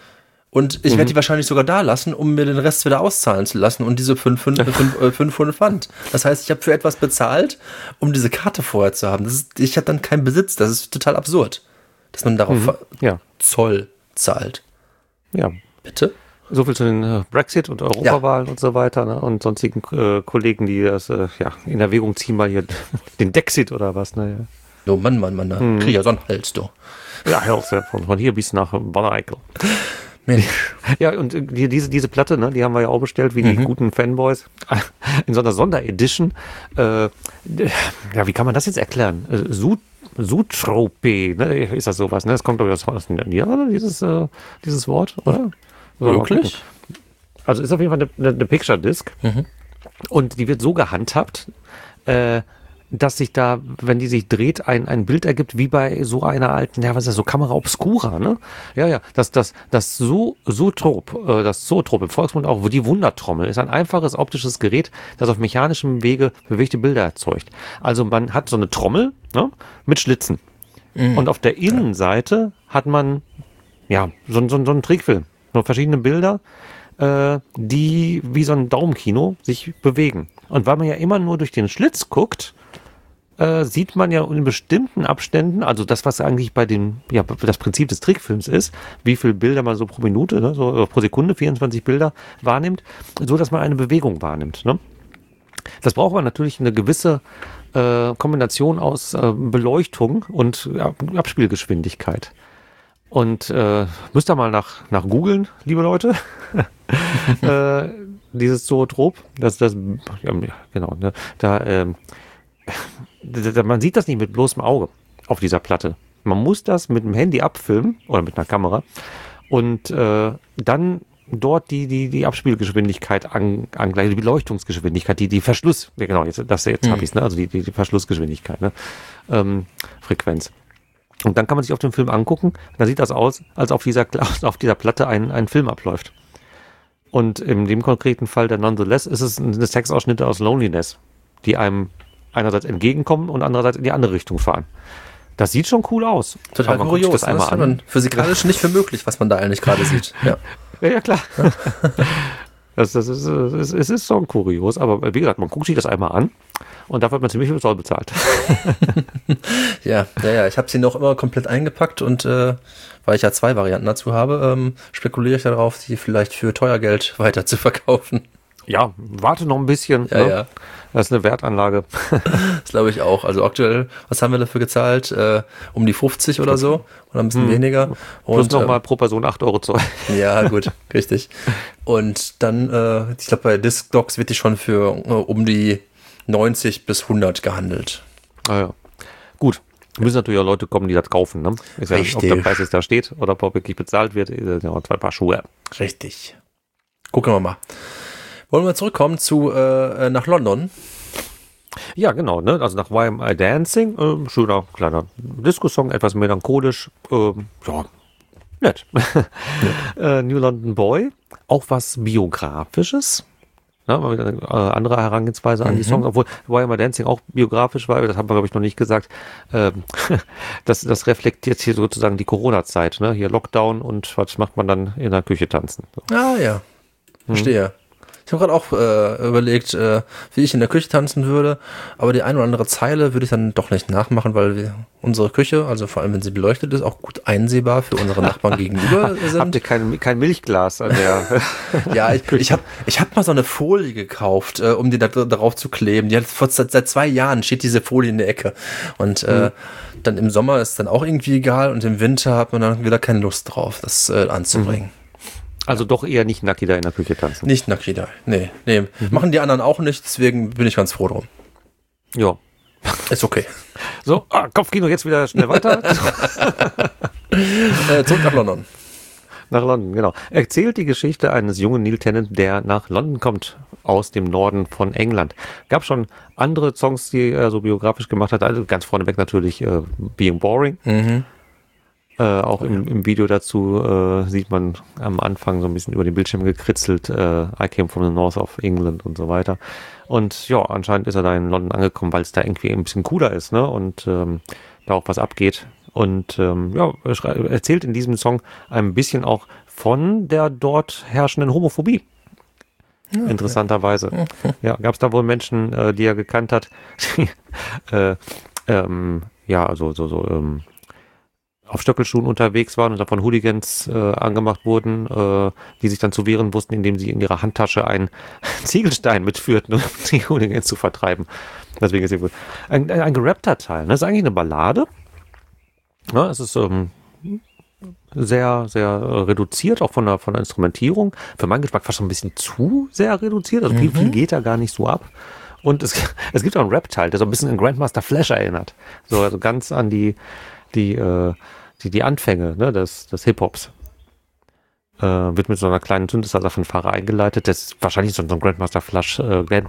Und ich werde die wahrscheinlich sogar da lassen, um mir den Rest wieder auszahlen zu lassen und diese 500 Pfand. Das heißt, ich habe für etwas bezahlt, um diese Karte vorher zu haben. Ich habe dann keinen Besitz. Das ist total absurd, dass man darauf Zoll zahlt. Ja. Bitte? So viel zu den Brexit und Europawahlen und so weiter, ne? Und sonstigen Kollegen, die das in Erwägung ziehen, mal hier den Dexit oder was. Ne? Oh Mann, da krieg ich ja so einen Hals, du. Ja, von hier bis nach Bonn-Eickel. Mensch. Ja, und diese Platte, ne, die haben wir ja auch bestellt, wie die guten Fanboys, in so einer Sonderedition. Wie kann man das jetzt erklären? Sutrope, ne, ist das sowas, ne? Das kommt, glaube ich, aus den Niederlanden, dieses Wort, oder? Wirklich? Also ist auf jeden Fall eine Picture Disc. Und die wird so gehandhabt, dass sich da, wenn die sich dreht, ein Bild ergibt, wie bei so einer alten, was ist das, so Kamera Obscura, ne? Ja, das Zoetrope im Volksmund auch, wo die Wundertrommel ist ein einfaches optisches Gerät, das auf mechanischem Wege bewegte Bilder erzeugt. Also man hat so eine Trommel, ne, mit Schlitzen. Und auf der Innenseite hat man, so einen Trickfilm, so verschiedene Bilder, die wie so ein Daumenkino sich bewegen. Und weil man ja immer nur durch den Schlitz guckt, sieht man ja in bestimmten Abständen, also das, was eigentlich bei das Prinzip des Trickfilms ist, wie viele Bilder man so pro Minute, ne, so pro Sekunde, 24 Bilder wahrnimmt, so dass man eine Bewegung wahrnimmt. Ne? Das braucht man natürlich eine gewisse Kombination aus Beleuchtung und Abspielgeschwindigkeit. Und müsst ihr mal nach googeln, liebe Leute. Dieses Zoetrop, genau, ne, man sieht das nicht mit bloßem Auge auf dieser Platte. Man muss das mit dem Handy abfilmen oder mit einer Kamera und dann dort die Abspielgeschwindigkeit angleichen, die Beleuchtungsgeschwindigkeit, die Verschluss, genau, jetzt habe ich es, ne? Also die Verschlussgeschwindigkeit, ne? Frequenz. Und dann kann man sich auf den Film angucken, dann sieht das aus, als auf dieser Platte ein Film abläuft. Und in dem konkreten Fall der Nonetheless ist es eine Textausschnitte aus Loneliness, die einem einerseits entgegenkommen und andererseits in die andere Richtung fahren. Das sieht schon cool aus. Total kurios. Das ist man physikalisch nicht für möglich, was man da eigentlich gerade sieht. Ja, klar. Es ist schon kurios, aber wie gesagt, man guckt sich das einmal an und dafür hat man ziemlich viel Zoll bezahlt. Ja, ich habe sie noch immer komplett eingepackt und weil ich ja 2 Varianten dazu habe, spekuliere ich darauf, sie vielleicht für teuer Geld weiter zu verkaufen. Ja, warte noch ein bisschen. Ja, ne? ja. Das ist eine Wertanlage. Das glaube ich auch. Also aktuell, was haben wir dafür gezahlt? Um die 50 oder so? Oder ein bisschen weniger. Plus nochmal pro Person 8 Euro Zoll. Ja, gut, richtig. Und dann, ich glaube, bei Discdogs wird die schon für um die 90 bis 100 gehandelt. Ah ja. Gut. Müssen natürlich auch Leute kommen, die das kaufen. Ne? Ist ja, ob der Preis jetzt da steht oder ob er wirklich bezahlt wird, ist ja 2 Paar Schuhe. Richtig. Gucken wir mal. Wollen wir zurückkommen nach London? Ja, genau. Ne? Also nach Why Am I Dancing? Schöner kleiner Disco-Song, etwas melancholisch. Nett. New London Boy. Auch was Biografisches. Ja, mal wieder eine andere Herangehensweise an die Songs, obwohl Why Am I Dancing auch biografisch war, das haben wir, glaube ich, noch nicht gesagt. Das reflektiert hier sozusagen die Corona-Zeit. Ne? Hier Lockdown und was macht man dann in der Küche tanzen. So. Ah ja, verstehe. Ich habe gerade auch überlegt, wie ich in der Küche tanzen würde, aber die eine oder andere Zeile würde ich dann doch nicht nachmachen, weil unsere Küche, also vor allem wenn sie beleuchtet ist, auch gut einsehbar für unsere Nachbarn gegenüber sind. Habt ihr kein Milchglas an der Ja, ich hab mal so eine Folie gekauft, um die darauf zu kleben. Die hat seit 2 Jahren steht diese Folie in der Ecke. Und dann im Sommer ist dann auch irgendwie egal und im Winter hat man dann wieder keine Lust drauf, das anzubringen. Also doch eher nicht nackt da in der Küche tanzen. Nicht nackt da. Nee. Machen die anderen auch nicht, deswegen bin ich ganz froh drum. Ja. Ist okay. So, Kopfkino, jetzt wieder schnell weiter. Zurück nach London. Nach London, genau. Erzählt die Geschichte eines jungen Neil Tennant, der nach London kommt, aus dem Norden von England. Gab schon andere Songs, die er so biografisch gemacht hat. Also ganz vorneweg natürlich Being Boring. Auch im Video dazu sieht man am Anfang so ein bisschen über den Bildschirm gekritzelt, I came from the north of England und so weiter. Und ja, anscheinend ist er da in London angekommen, weil es da irgendwie ein bisschen cooler ist, ne? Und da auch was abgeht. Und er erzählt in diesem Song ein bisschen auch von der dort herrschenden Homophobie. Interessanterweise. Ja, gab es da wohl Menschen, die er gekannt hat, die, auf Stöckelschuhen unterwegs waren und davon Hooligans angemacht wurden, die sich dann zu wehren wussten, indem sie in ihrer Handtasche einen Ziegelstein mitführten, um die Hooligans zu vertreiben. Deswegen ist hier ein gerappter Teil. Das ist eigentlich eine Ballade. Ja, es ist sehr, sehr reduziert, auch von der Instrumentierung. Für meinen Geschmack fast schon ein bisschen zu sehr reduziert. Also viel geht da gar nicht so ab. Und es gibt auch einen Rap-Teil, der so ein bisschen an Grandmaster Flash erinnert. So, also ganz an die Anfänge, ne, des Hip-Hops. Wird mit so einer kleinen Synthesizer-Fanfare eingeleitet, das wahrscheinlich so ein Grandmaster Flash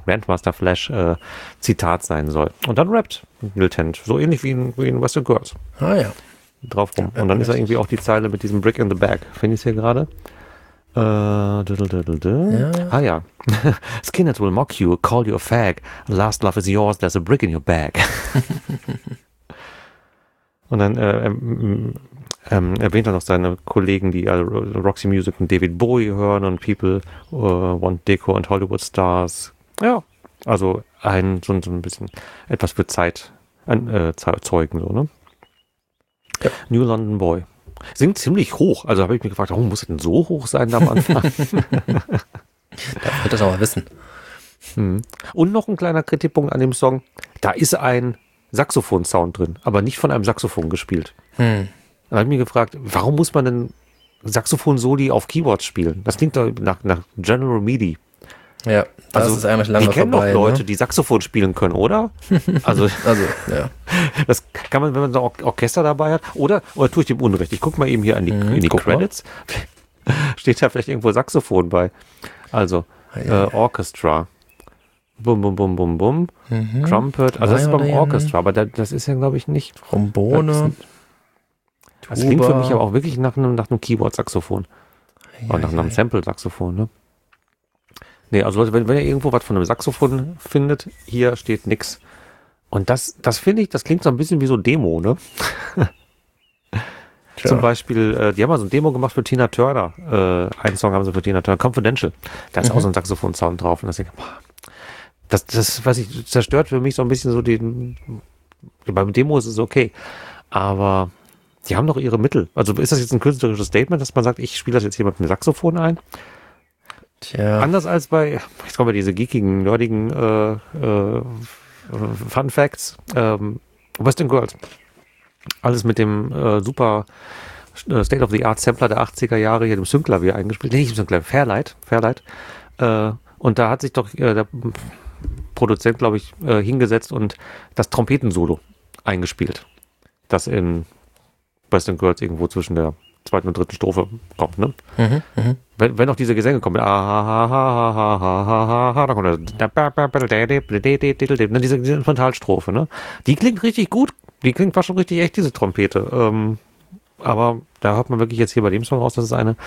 Zitat sein soll. Und dann rappt Militant, so ähnlich wie in Western Girls. Ah ja. Drauf rum. Und dann ist da irgendwie auch die Zeile mit diesem Brick in the Bag. Finde ich es hier gerade? Ja. Ah ja. Skinheads will mock you, call you a fag. Last love is yours, there's a brick in your bag. Und dann erwähnt er noch seine Kollegen, die Roxy Music und David Bowie hören und People Want Deco und Hollywood Stars. Ja, also so ein bisschen etwas für Zeit zeugen, so, ne? Ja. New London Boy. Singt ziemlich hoch. Also habe ich mich gefragt, warum muss es denn so hoch sein da am Anfang? Da wird das auch mal wissen. Und noch ein kleiner Kritikpunkt an dem Song. Da ist ein Saxophon-Sound drin, aber nicht von einem Saxophon gespielt. Dann habe ich mich gefragt, warum muss man denn Saxophon-Soli auf Keyboards spielen? Das klingt doch nach General MIDI. Ja, das ist eigentlich lange vorbei. Wir kennen doch Leute, die Saxophon spielen können, oder? Also ja. Das kann man, wenn man so ein Orchester dabei hat, oder tue ich dem Unrecht? Ich gucke mal eben hier in die Credits. Steht da vielleicht irgendwo Saxophon bei? Also, Orchestra. Bum, bum, bum, bum, bum. Trumpet. Also das ist beim Orchestra, aber das ist ja, glaube ich, nicht. Trombone. Das klingt für mich aber auch wirklich nach einem Keyboard-Saxophon. Oder nach einem Sample-Saxophon, ne? Nee, also Leute, wenn ihr irgendwo was von einem Saxophon findet, hier steht nix. Und das finde ich, das klingt so ein bisschen wie so Demo, ne? Zum Beispiel, die haben mal so ein Demo gemacht für Tina Turner. Einen Song haben sie für Tina Turner, Confidential. Da ist auch so ein Saxophon-Sound drauf. Und das denke ich, das weiß ich, zerstört für mich so ein bisschen so beim Demo ist es okay. Aber die haben doch ihre Mittel. Also ist das jetzt ein künstlerisches Statement, dass man sagt, ich spiele das jetzt hier mit einem Saxophon ein? Tja. Anders als bei, jetzt kommen wir diese geekigen, nerdigen Fun Facts. Western Girls. Alles mit dem super State-of-the-Art Sampler der 80er Jahre hier, dem Synklavier eingespielt. Nee, nicht Synklavier, Fairlight. Und da hat sich doch der Produzent, glaube ich, hingesetzt und das Trompetensolo eingespielt. Das in Western Girls irgendwo zwischen der zweiten und dritten Strophe kommt, ne? Wenn auch diese Gesänge kommen, da kommt diese Instrumentalstrophe, ne? Die klingt richtig gut, die klingt fast schon richtig echt, diese Trompete. Aber da hört man wirklich jetzt hier bei dem Song raus, dass es eine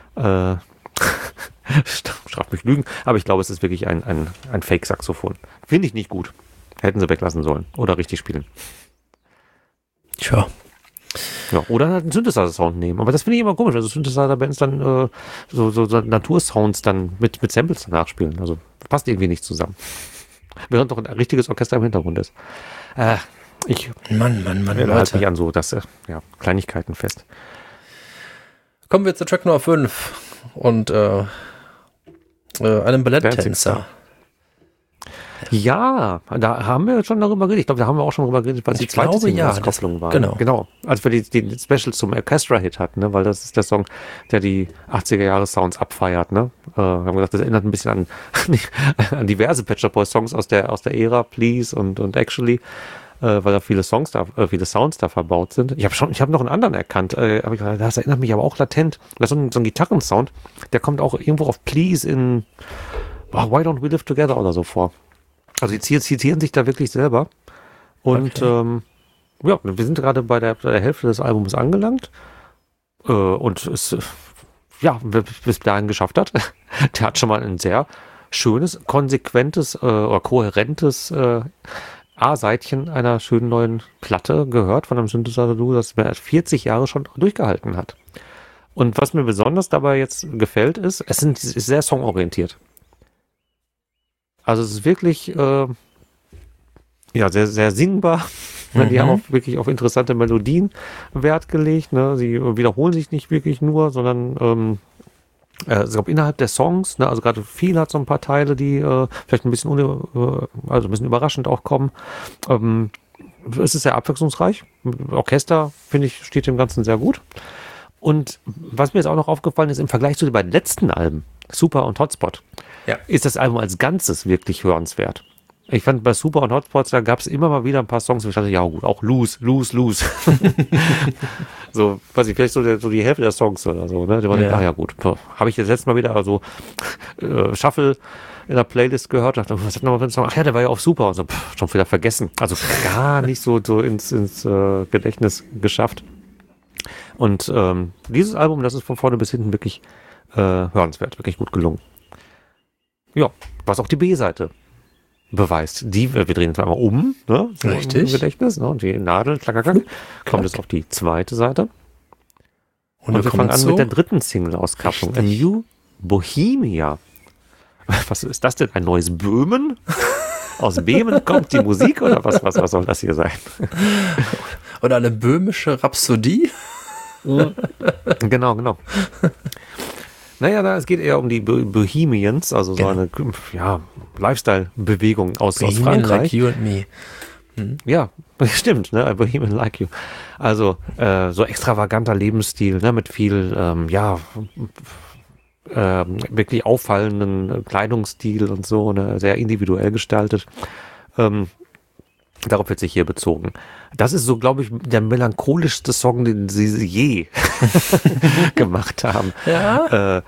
straft mich Lügen, aber ich glaube, es ist wirklich ein Fake-Saxophon. Finde ich nicht gut. Hätten sie weglassen sollen oder richtig spielen. Tja. Ja, oder halt einen Synthesizer-Sound nehmen. Aber das finde ich immer komisch. Also Synthesizer-Bands dann so Natursounds dann mit Samples danach spielen. Also passt irgendwie nicht zusammen. Während doch ein richtiges Orchester im Hintergrund ist. Mann, halte mich an so Kleinigkeiten fest. Kommen wir zu Track Nummer 5 und einem Balletttänzer. Ja, da haben wir schon darüber geredet. Ich glaube, da haben wir auch schon darüber geredet, weil es die zweite Single-Auskopplung war. Genau. Als wir die Specials zum Orchestra-Hit hatten, ne? Weil das ist der Song, der die 80er-Jahre-Sounds abfeiert. Ne? Wir haben gesagt, das erinnert ein bisschen an diverse Pet Shop Boys-Songs aus der Ära, Please und Actually, weil da viele Sounds da verbaut sind. Ich habe noch einen anderen erkannt, aber das erinnert mich aber auch latent. Das ist so ein Gitarrensound, der kommt auch irgendwo auf Please in Why Don't We Live Together oder so vor. Also die zitieren sich da wirklich selber. Und wir sind gerade bei der Hälfte des Albums angelangt. Und es bis dahin geschafft hat. Der hat schon mal ein sehr schönes, konsequentes oder kohärentes A-Seitchen einer schönen neuen Platte gehört von einem Synthesizer-Duo, das mir 40 Jahre schon durchgehalten hat. Und was mir besonders dabei jetzt gefällt, ist sehr songorientiert. Also es ist wirklich sehr, sehr singbar. Die haben auch wirklich auf interessante Melodien Wert gelegt. Ne? Sie wiederholen sich nicht wirklich nur, sondern ich glaube, innerhalb der Songs, ne, also gerade viel hat so ein paar Teile, die vielleicht ein bisschen ein bisschen überraschend auch kommen. Es ist sehr abwechslungsreich. Orchester, finde ich, steht dem Ganzen sehr gut. Und was mir jetzt auch noch aufgefallen ist, im Vergleich zu den beiden letzten Alben, Super und Hotspot, ist das Album als Ganzes wirklich hörenswert. Ich fand bei Super und Hotspots, da gab es immer mal wieder ein paar Songs, wo ich dachte, ja gut, auch Lose. So, weiß ich, vielleicht so die Hälfte der Songs oder so, ne? Ach ja gut, habe ich jetzt letztes Mal wieder so Shuffle in der Playlist gehört, dachte, was hat nochmal für ein Song? Ach ja, der war ja auch super. Und so, schon wieder vergessen. Also gar nicht so ins Gedächtnis geschafft. Und dieses Album, das ist von vorne bis hinten wirklich hörenswert, wirklich gut gelungen. Ja, was auch die B-Seite beweist. Wir drehen jetzt einmal um, ne? So richtig. Im Gedächtnis, ne? Und die Nadel, klack, kommt jetzt auf die zweite Seite. Und wir fangen an mit der dritten Single-Auskopplung. A New Bohemia. Was ist das denn? Ein neues Böhmen? Aus Böhmen kommt die Musik oder was soll das hier sein? Oder eine böhmische Rhapsodie? Genau. Naja, es geht eher um die Bohemians, also so eine Lifestyle-Bewegung aus Frankreich. Like you and me. Ja, stimmt, ne? Bohemian like you. Also so extravaganter Lebensstil, ne? Mit viel, wirklich auffallenden Kleidungsstil und so, ne? Sehr individuell gestaltet. Darauf wird sich hier bezogen. Das ist so, glaube ich, der melancholischste Song, den sie je gemacht haben. Ja.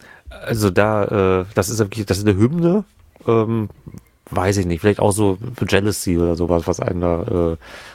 Das ist eine Hymne, weiß ich nicht, vielleicht auch so Jealousy oder sowas, was einen da,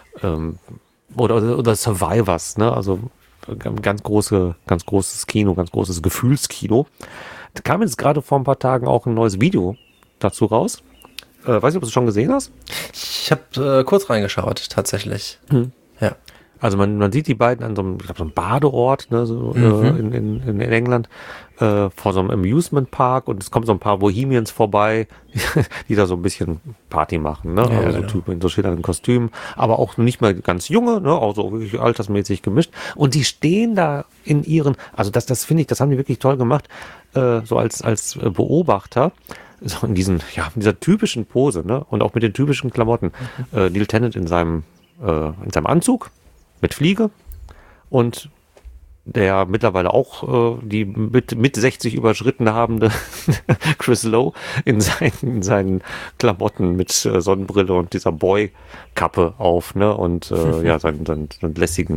oder Survivors, ne, also ganz großes Kino, ganz großes Gefühlskino. Da kam jetzt gerade vor ein paar Tagen auch ein neues Video dazu raus. Weiß nicht, ob du es schon gesehen hast? Ich habe kurz reingeschaut, tatsächlich. Ja. Also man sieht die beiden an so einem Badeort, ne, in England, vor so einem Amusement Park, und es kommen so ein paar Bohemians vorbei, die da so ein bisschen Party machen, ne? Ja, also so Typen in so schillernden Kostümen, aber auch nicht mal ganz junge, ne? Also wirklich altersmäßig gemischt. Und die stehen da in ihren, also das finde ich, das haben die wirklich toll gemacht, so als Beobachter. So in dieser typischen Pose, ne? Und auch mit den typischen Klamotten. Neil Tennant in seinem Anzug mit Fliege und der mittlerweile auch die mit 60 überschritten habende Chris Lowe in seinen Klamotten mit Sonnenbrille und dieser Boy-Kappe auf, ne? Und seinen lässigen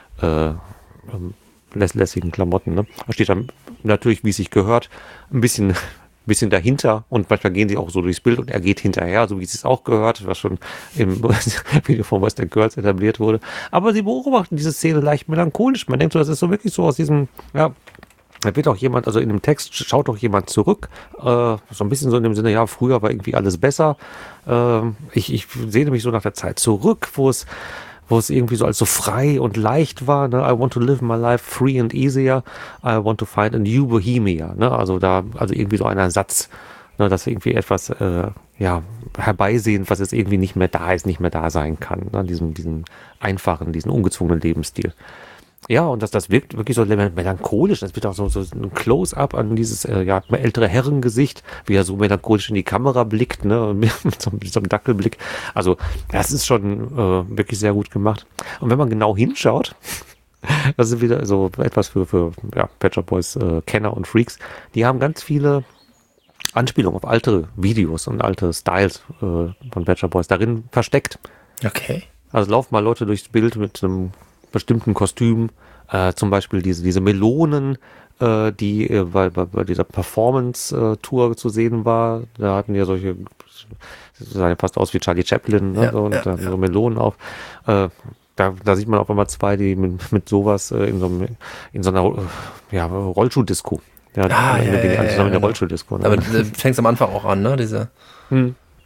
Klamotten, ne? Da steht dann natürlich, wie es sich gehört, ein bisschen dahinter, und manchmal gehen sie auch so durchs Bild und er geht hinterher, so wie es auch gehört, was schon im Video von Western Girls etabliert wurde. Aber sie beobachten diese Szene leicht melancholisch. Man denkt so, das ist so wirklich so aus diesem, da wird auch jemand, also in dem Text schaut auch jemand zurück, so ein bisschen so in dem Sinne, ja, früher war irgendwie alles besser. Ich sehne mich so nach der Zeit zurück, wo es irgendwie so als so frei und leicht war, ne? I want to live my life free and easier. I want to find a new Bohemia, ne? Also irgendwie so ein Satz, ne? Dass irgendwie etwas, herbeisehen, was jetzt irgendwie nicht mehr da ist, nicht mehr da sein kann, ne? Diesen einfachen, diesen ungezwungenen Lebensstil. Ja, und das wirkt wirklich so melancholisch. Das wird auch so ein Close-up an dieses ältere Herrengesicht, wie er so melancholisch in die Kamera blickt, ne, mit so einem Dackelblick. Also das ist schon wirklich sehr gut gemacht. Und wenn man genau hinschaut, das ist wieder so etwas für Pet Shop Boys Kenner und Freaks. Die haben ganz viele Anspielungen auf alte Videos und alte Styles von Pet Shop Boys darin versteckt. Okay. Also laufen mal Leute durchs Bild mit einem bestimmten Kostüm, zum Beispiel diese Melonen, die bei dieser Performance-Tour zu sehen war. Da hatten ja solche, das sah ja fast aus wie Charlie Chaplin, ne? So Melonen auf. Da sieht man auf einmal zwei, die mit sowas in so einer Rollschuh-Disco. Ja, zusammen in der Rollschuh-Disco. Ne? Aber fängst am Anfang auch an, ne?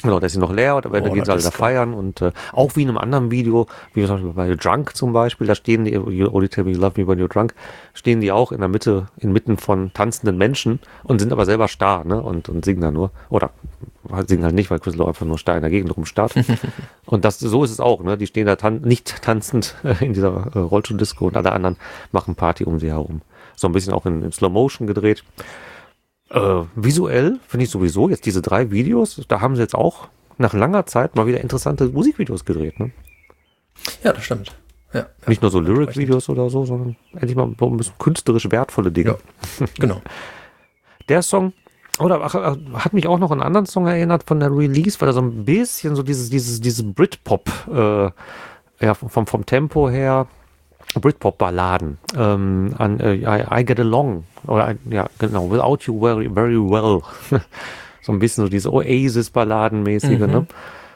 Genau, der ist noch leer, aber dann gehen sie alle da feiern und auch wie in einem anderen Video, wie zum Beispiel bei Drunk zum Beispiel, da stehen die, You Only Tell Me You Love Me When You're Drunk, stehen die auch in der Mitte, inmitten von tanzenden Menschen und sind aber selber starr, ne, und singen da nur, oder singen halt nicht, weil Chris Lowe einfach nur starr in der Gegend rumstarrt. Und so ist es auch, ne, die stehen da nicht tanzend in dieser Rollstuhl-Disco und alle anderen machen Party um sie herum. So ein bisschen auch in Slow Motion gedreht. Visuell finde ich sowieso jetzt diese 3 Videos, da haben sie jetzt auch nach langer Zeit mal wieder interessante Musikvideos gedreht, ne? Ja, das stimmt. Ja, nicht nur so Lyric-Videos oder so, sondern endlich mal ein bisschen künstlerisch wertvolle Dinge. Ja, genau. Der Song, hat mich auch noch an einen anderen Song erinnert von der Release, weil er so ein bisschen so dieses Britpop, vom Tempo her, Britpop-Balladen I Get Along genau, Without You Very, Very Well. So ein bisschen so diese Oasis-Balladen-mäßige, ne?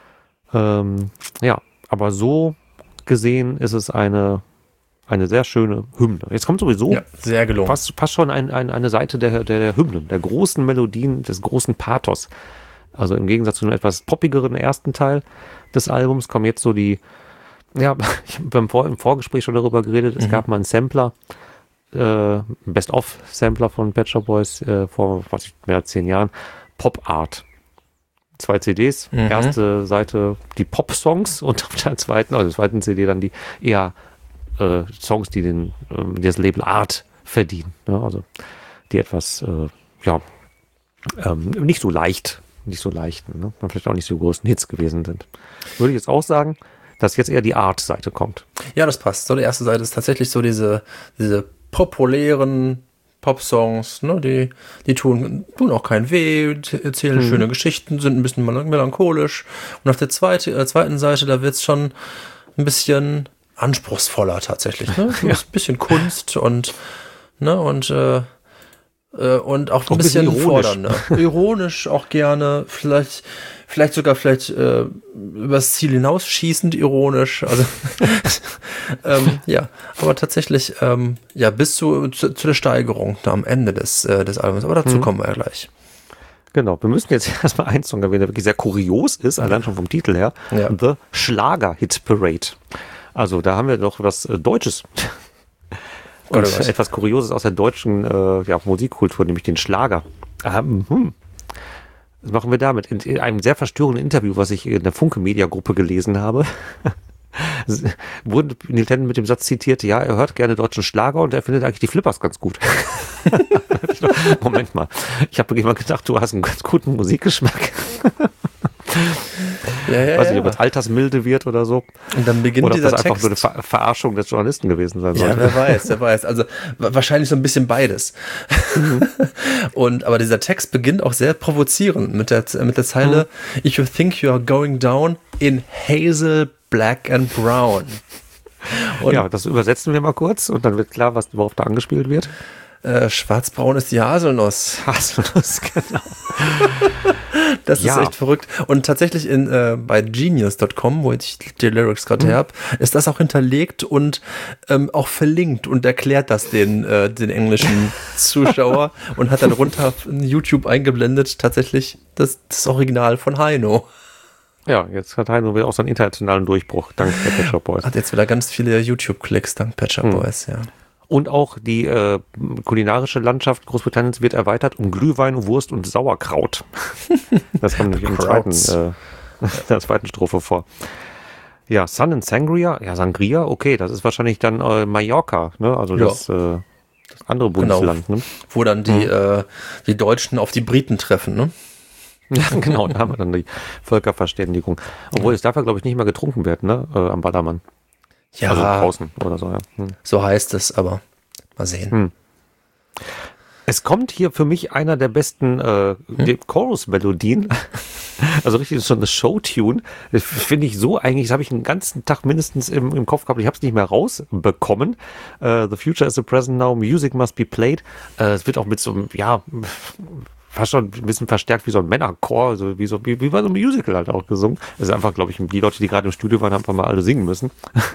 Aber so gesehen ist es eine sehr schöne Hymne. Jetzt kommt sowieso sehr gelungen. Fast schon eine Seite der Hymnen, der großen Melodien, des großen Pathos. Also im Gegensatz zu einem etwas poppigeren ersten Teil des Albums kommen jetzt so die, ich habe im Vorgespräch schon darüber geredet, es gab mal einen Sampler, Best-of-Sampler von Pet Shop Boys vor mehr als 10 Jahren, Pop Art. 2 CDs, erste Seite die Pop-Songs und auf der zweiten CD dann die eher Songs, die das Label Art verdienen. Ne? Also die etwas, nicht so leicht, ne? Und vielleicht auch nicht so großen Hits gewesen sind. Würde ich jetzt auch sagen, dass jetzt eher die Art-Seite kommt. Ja, das passt. So, die erste Seite ist tatsächlich so diese populären Pop-Songs, ne, die tun auch keinen weh, erzählen schöne Geschichten, sind ein bisschen melancholisch. Und auf der zweiten Seite, da wird es schon ein bisschen anspruchsvoller tatsächlich. Ne? Ja. Ein bisschen Kunst und auch ein bisschen fordernder. Ironisch auch gerne, vielleicht übers Ziel hinausschießend ironisch. Also aber tatsächlich bis zu der Steigerung da am Ende des Albums. Aber dazu kommen wir ja gleich. Genau, wir müssen jetzt erstmal einen Song erwähnen, der wirklich sehr kurios ist, allein schon vom Titel her. Ja. The Schlager-Hit Parade. Also da haben wir doch was Deutsches. Und etwas Kurioses aus der deutschen Musikkultur, nämlich den Schlager. Was machen wir damit? In einem sehr verstörenden Interview, was ich in der Funke-Media-Gruppe gelesen habe, wurde Neil Tennant mit dem Satz zitiert, ja, er hört gerne deutschen Schlager und er findet eigentlich die Flippers ganz gut. Moment mal, ich habe immer gedacht, du hast einen ganz guten Musikgeschmack. Weiß nicht, ob es altersmilde wird oder so. Und dann beginnt oder dieser Text. Oder einfach nur eine Verarschung des Journalisten gewesen sein sollte. Ja, wer weiß. Also wahrscheinlich so ein bisschen beides. Aber dieser Text beginnt auch sehr provozierend mit der Zeile If you think you are going down in hazel, black and brown. Und ja, das übersetzen wir mal kurz und dann wird klar, worauf da angespielt wird. Schwarzbraun ist die Haselnuss. Haselnuss, genau. Das ist echt verrückt. Und tatsächlich bei Genius.com, wo ich die Lyrics gerade habe, ist das auch hinterlegt und auch verlinkt und erklärt das den englischen Zuschauer und hat dann runter in YouTube eingeblendet tatsächlich das Original von Heino. Ja, jetzt hat Heino wieder auch so einen internationalen Durchbruch, dank der Pet Shop Boys. Hat jetzt wieder ganz viele YouTube-Klicks, dank Pet Shop Boys, ja. Und auch die kulinarische Landschaft Großbritanniens wird erweitert um Glühwein, Wurst und Sauerkraut. Das kommt nämlich in der zweiten Strophe vor. Ja, Sun and Sangria. Ja, Sangria, okay, das ist wahrscheinlich dann Mallorca, ne? Also das andere Bundesland. Genau. Ne? Wo dann die Deutschen auf die Briten treffen, ne? Ja, genau, da haben wir dann die Völkerverständigung. Obwohl es dafür, glaube ich, nicht mehr getrunken wird, ne? Am Ballermann. Ja, also draußen oder so, ja. So heißt es, aber mal sehen. Es kommt hier für mich einer der besten Chorus-Melodien. Also richtig so eine Show-Tune. Das finde ich so eigentlich, das habe ich den ganzen Tag mindestens im Kopf gehabt. Ich habe es nicht mehr rausbekommen. The future is the present now, music must be played. Es wird auch mit so einem, fast schon ein bisschen verstärkt wie so ein Männerchor, also wie bei so einem Musical halt auch gesungen. Das ist einfach, glaube ich, die Leute, die gerade im Studio waren, haben einfach mal alle singen müssen.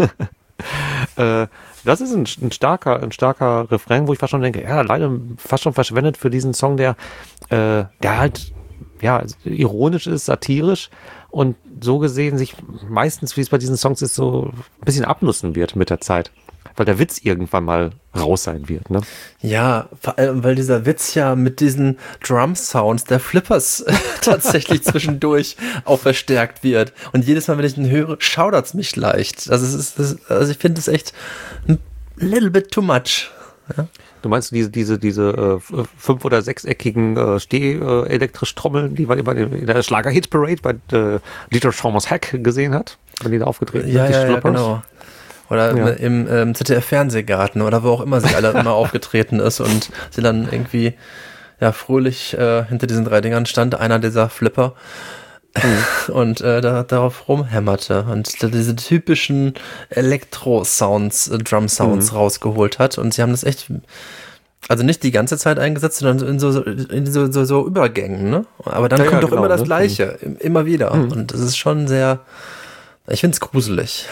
Das ist ein starker Refrain, wo ich fast schon denke, ja, leider fast schon verschwendet für diesen Song, der halt ja, ironisch ist, satirisch und so gesehen sich meistens, wie es bei diesen Songs ist, so ein bisschen abnutzen wird mit der Zeit. Weil der Witz irgendwann mal raus sein wird, ne? Ja, vor allem, weil dieser Witz ja mit diesen Drum-Sounds der Flippers tatsächlich zwischendurch auch verstärkt wird. Und jedes Mal, wenn ich ihn höre, schaudert's mich leicht. Also ich finde es echt ein little bit too much. Ja? Du meinst diese 5- oder 6-eckigen elektrisch Trommeln, die man immer in der Schlager-Hit-Parade bei Dieter Thomas Heck gesehen hat, wenn die da aufgetreten sind? Ja, genau. Oder im ZDF-Fernsehgarten oder wo auch immer sie alle immer aufgetreten ist und sie dann irgendwie fröhlich hinter diesen 3 Dingern stand, einer dieser Flipper und darauf rumhämmerte und diese typischen Elektro-Sounds, Drum-Sounds rausgeholt hat und sie haben das echt, also nicht die ganze Zeit eingesetzt, sondern in so Übergängen, ne? Aber dann kommt doch genau, immer das Gleiche, immer wieder und das ist schon sehr, ich finde es gruselig.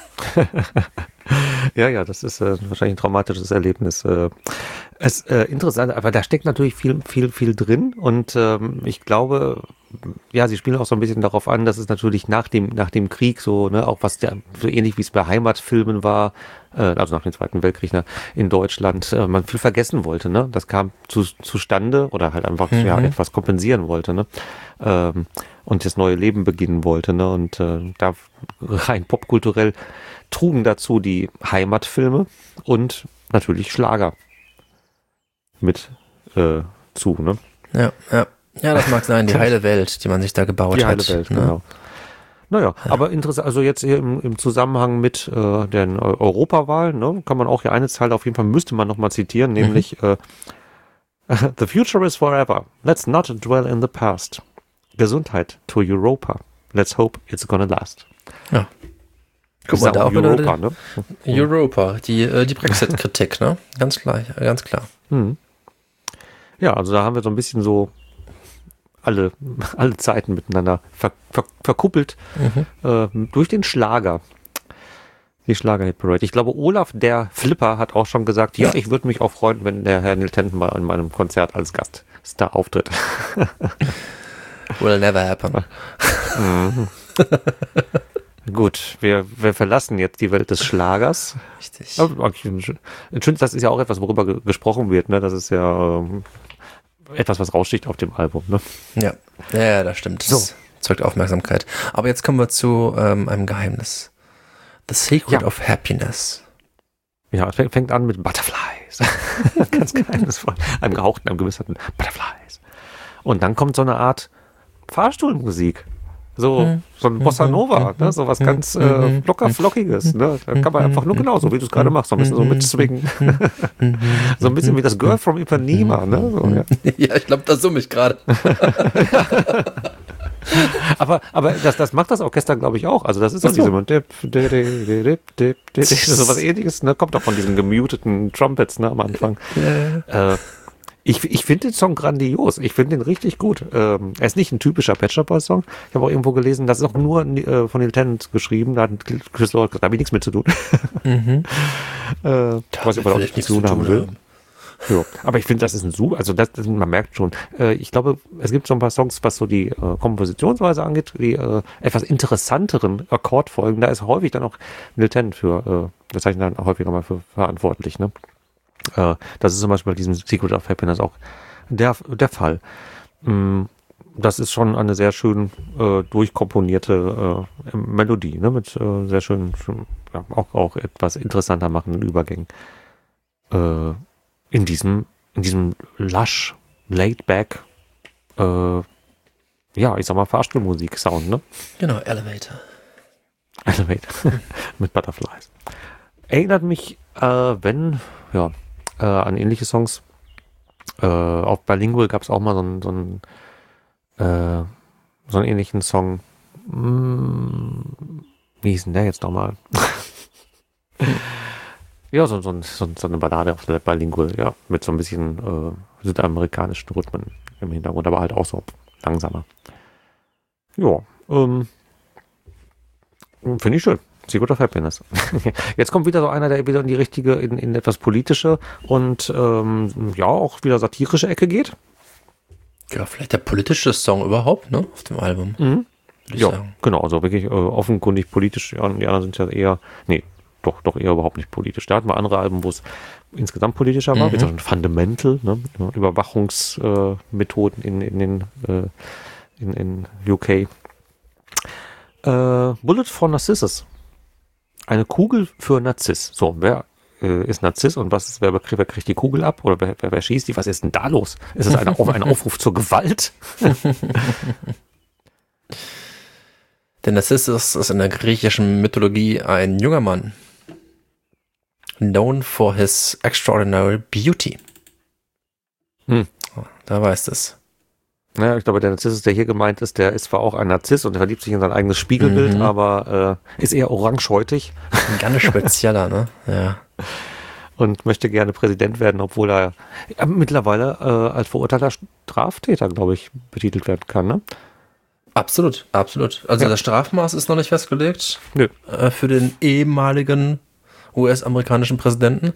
Ja, das ist wahrscheinlich ein traumatisches Erlebnis. Interessant, aber da steckt natürlich viel drin und ich glaube, ja, sie spielen auch so ein bisschen darauf an, dass es natürlich nach dem Krieg so, ne, auch was so ähnlich wie es bei Heimatfilmen war, also nach dem Zweiten Weltkrieg, ne, in Deutschland, man viel vergessen wollte, ne, das kam zustande oder halt einfach etwas kompensieren wollte, ne, und das neue Leben beginnen wollte, ne, und da rein popkulturell trugen dazu die Heimatfilme und natürlich Schlager mit zu, ne? Ja, das mag sein, die heile Welt, die man sich da gebaut hat. Die heile Welt, ne? Genau. Naja, aber interessant, also jetzt hier im Zusammenhang mit den Europawahlen, ne, kann man auch hier eine Zeile auf jeden Fall, müsste man nochmal zitieren, nämlich The future is forever. Let's not dwell in the past. Gesundheit to Europa. Let's hope it's gonna last. Ja. Guck mal, da auch Europa, ne? Europa, die Brexit-Kritik, ne? Ganz klar. Ja, also da haben wir so ein bisschen so alle Zeiten miteinander verkuppelt durch den Schlager. Die Schlager-Hit-Parade. Ich glaube, Olaf, der Flipper, hat auch schon gesagt, ja, ich würde mich auch freuen, wenn der Herr Neil Tennant mal an meinem Konzert als Gaststar auftritt. Will never happen. Gut, wir verlassen jetzt die Welt des Schlagers. Richtig. Schön, das ist ja auch etwas, worüber gesprochen wird, ne? Das ist ja etwas, was raussticht auf dem Album, ne? Ja, das stimmt. Das zeugt Aufmerksamkeit. Aber jetzt kommen wir zu einem Geheimnis. The Secret of Happiness. Ja, es fängt an mit Butterflies. Ganz geheimnisvoll. Einem gehauchten, einem gewisseren Butterflies. Und dann kommt so eine Art Fahrstuhlmusik. So ein Bossa Nova, ne? So was ganz locker Flockiges. Ne? Da kann man einfach nur genauso, wie du es gerade machst, so ein bisschen so mitswingen. So ein bisschen wie das Girl from Ipanema. Ne? So, ja, ich glaube, das summe ich gerade. aber das macht das Orchester, glaube ich, auch. Also das ist doch diese so was Ähnliches, ne? Kommt doch von diesen gemuteten Trumpets, ne, am Anfang. Ich finde den Song grandios. Ich finde den richtig gut. Er ist nicht ein typischer Pet Shop Boys Song. Ich habe auch irgendwo gelesen, das ist auch nur von Neil Tennant geschrieben. Da hat Chris Lord gesagt, da habe ich nichts mit zu tun. Ich weiß nicht, ob er auch nichts zu tun haben will. Ja, aber ich finde, das ist ein super, also man merkt schon, ich glaube, es gibt so ein paar Songs, was so die Kompositionsweise angeht, die etwas interessanteren Akkordfolgen, da ist häufig dann auch Neil Tennant für, das zeichnet dann auch häufiger mal für verantwortlich, ne? Das ist zum Beispiel bei diesem Secret of Happiness auch der Fall. Das ist schon eine sehr schön durchkomponierte Melodie, ne? Mit sehr schönen, ja, auch etwas interessanter machenden Übergängen. In diesem lush, laid-back, ja, ich sag mal Fahrstuhlmusik-Sound, ne? Genau, Elevator. Mit Butterflies. Erinnert mich, an ähnliche Songs. Auf Bilingual gab es auch mal so einen ähnlichen Song. Wie hieß denn der jetzt nochmal? Ja, so eine Ballade auf der Bilingual, ja, mit so ein bisschen südamerikanischen Rhythmen im Hintergrund, aber halt auch so langsamer. Ja, finde ich schön. Secret of Happiness. Jetzt kommt wieder so einer, der wieder in die richtige, in etwas politische und ja, auch wieder satirische Ecke geht. Ja, vielleicht der politischste Song überhaupt, ne? Auf dem Album. Mhm. Würde ich Ja, sagen. genau, also wirklich offenkundig politisch. Ja, und die anderen sind ja eher, nee, doch eher überhaupt nicht politisch. Da hatten wir andere Alben, wo es insgesamt politischer war, wie zum Beispiel Fundamental, ne? Überwachungsmethoden in UK. Bullet for Narcissus. Eine Kugel für Narziss. So, wer ist Narziss und wer kriegt die Kugel ab? Oder wer schießt die? Was ist denn da los? Ist es ein Aufruf zur Gewalt? Der Narcissus ist in der griechischen Mythologie ein junger Mann. Known for his extraordinary beauty. Da weißt es. Naja, ich glaube, der Narziss, der hier gemeint ist, der ist zwar auch ein Narziss und der verliebt sich in sein eigenes Spiegelbild, aber ist eher orangehäutig. Ein ganz spezieller, ne? Ja. Und möchte gerne Präsident werden, obwohl er mittlerweile als verurteilter Straftäter, glaube ich, betitelt werden kann, ne? Absolut. Also das Strafmaß ist noch nicht festgelegt. Nö. Für den ehemaligen US-amerikanischen Präsidenten.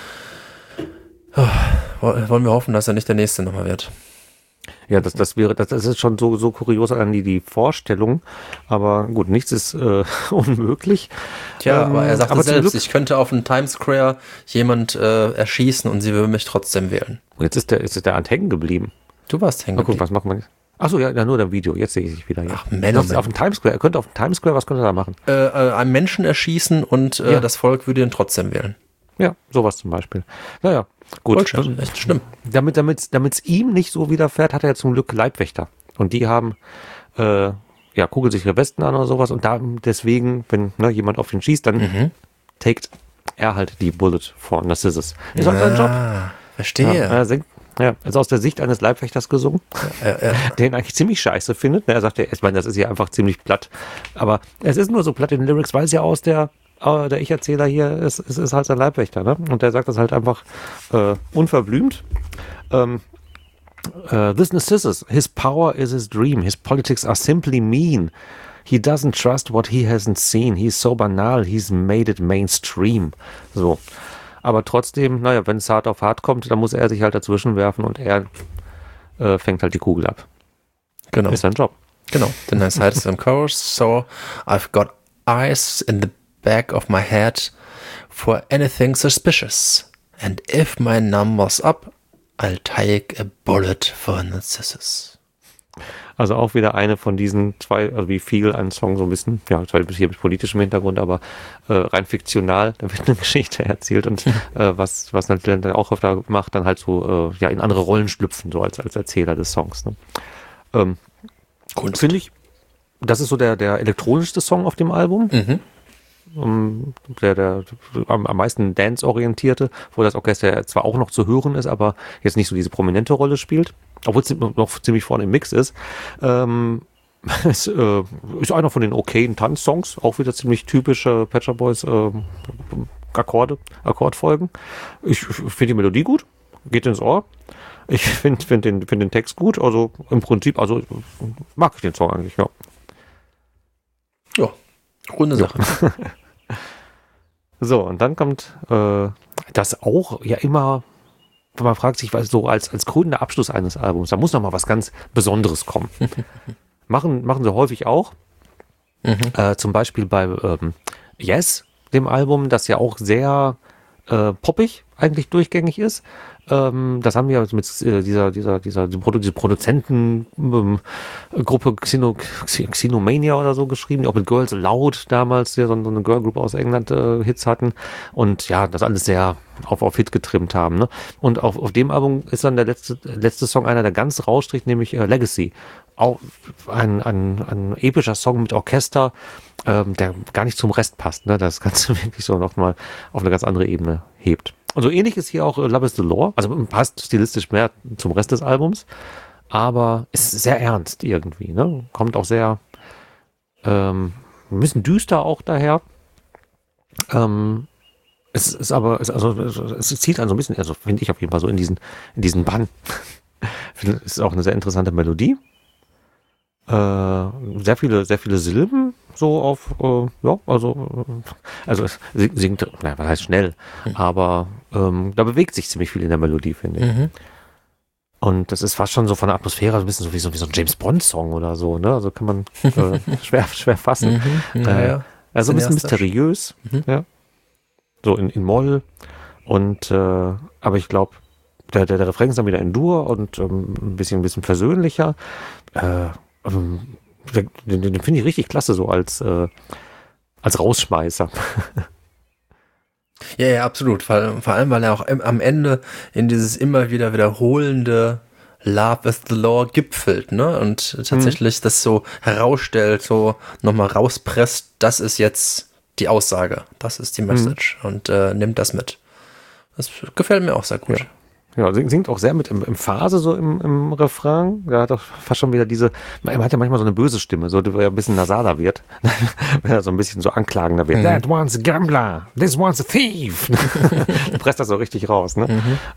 Wollen wir hoffen, dass er nicht der Nächste nochmal wird. Ja, das ist schon so kurios an die Vorstellung, aber gut, nichts ist unmöglich. Tja, aber er sagte aber selbst, ich könnte auf dem Times Square jemand erschießen und sie würden mich trotzdem wählen. Jetzt ist der Hand hängen geblieben. Du warst hängen Guck, geblieben. was machen wir jetzt? Achso, ja, nur der Video. Jetzt sehe ich dich wieder. Ja. Ach, Männer. Auf dem Times Square. Er könnte auf dem Times Square, was könnte er da machen? Einen Menschen erschießen und das Volk würde ihn trotzdem wählen. Ja, sowas zum Beispiel. Naja, gut. Echt schlimm. Damit's ihm nicht so widerfährt, hat er zum Glück Leibwächter. Und die haben kugelsichere Westen an oder sowas. Und deswegen, wenn jemand auf ihn schießt, dann taked er halt die Bullet for Narcissus. Ist halt sein Job. Verstehe. Also aus der Sicht eines Leibwächters gesungen, der ihn eigentlich ziemlich scheiße findet. Er sagt, ich meine, das ist ja einfach ziemlich platt. Aber es ist nur so platt in den Lyrics, weil es ja aus der Ich-Erzähler hier ist halt sein Leibwächter. Ne? Und der sagt das halt einfach unverblümt. This Narcissus, his power is his dream. His politics are simply mean. He doesn't trust what he hasn't seen. He's so banal, he's made it mainstream. So. Aber trotzdem, wenn es hart auf hart kommt, dann muss er sich halt dazwischen werfen und er fängt halt die Kugel ab. Genau. Ist sein Job. Genau. Then I said it in chorus, so I've got eyes in the back of my head for anything suspicious. And if my number's up, I'll take a bullet for Narcissus. Also auch wieder eine von diesen zwei, also wie viel ein Song so ein bisschen, hier mit politischem Hintergrund, aber rein fiktional, da wird eine Geschichte erzählt und was natürlich dann auch öfter macht, dann halt so in andere Rollen schlüpfen, so als Erzähler des Songs. Ne? Finde ich, das ist so der elektronischste Song auf dem Album. Der am meisten Dance-orientierte, wo das Orchester zwar auch noch zu hören ist, aber jetzt nicht so diese prominente Rolle spielt, obwohl es noch ziemlich vorne im Mix ist. Es ist einer von den okayen Tanzsongs, auch wieder ziemlich typische Pet Shop Boys Akkordfolgen. Ich finde die Melodie gut, geht ins Ohr. Ich finde den Text gut, also im Prinzip, mag ich den Song eigentlich, ja. Ja, runde Sache. So, und dann kommt das auch immer, man fragt sich, was so als krönender Abschluss eines Albums, da muss noch mal was ganz Besonderes kommen. Machen sie häufig auch. Zum Beispiel bei Yes, dem Album, das ja auch sehr poppig eigentlich durchgängig ist. Das haben wir mit diese Produzentengruppe Xenomania oder so geschrieben, die auch mit Girls Aloud damals so eine Girlgroup aus England Hits hatten und ja, das alles sehr auf Hit getrimmt haben. Ne? Und auf dem Album ist dann der letzte Song einer, der ganz rausstricht, nämlich Legacy. Auch ein epischer Song mit Orchester, der gar nicht zum Rest passt, ne? Das Ganze wirklich so nochmal auf eine ganz andere Ebene hebt. Und so ähnlich ist hier auch Love is the Law, also passt stilistisch mehr zum Rest des Albums, aber ist sehr ernst irgendwie, ne? Kommt auch sehr ein bisschen düster auch daher. Es zieht einen so ein bisschen, also finde ich auf jeden Fall so in diesen Bann. Es ist auch eine sehr interessante Melodie. Sehr viele Silben so auf, also es singt, was heißt schnell, aber da bewegt sich ziemlich viel in der Melodie, finde ich. Und das ist fast schon so von der Atmosphäre ein bisschen so wie so ein James-Bond-Song oder so, ne? Also kann man schwer fassen. Also ein bisschen mysteriös, ja. So in Moll. Und aber ich glaube, der Refrain ist dann wieder in Dur und ein bisschen versöhnlicher. Den finde ich richtig klasse, so als Rausschmeißer. Ja, absolut. Vor allem, weil er auch am Ende in dieses immer wieder wiederholende Love is the Law gipfelt, ne? Und tatsächlich das so herausstellt, so nochmal rauspresst, das ist jetzt die Aussage, das ist die Message und nimmt das mit. Das gefällt mir auch sehr gut. Ja, singt auch sehr mit Emphase so im Refrain. Da hat auch fast schon wieder man hat ja manchmal so eine böse Stimme, so, die ja ein bisschen nasaler wird. Wenn er so ein bisschen so anklagender wird. That one's a gambler, this one's a thief. Du presst das so richtig raus, ne?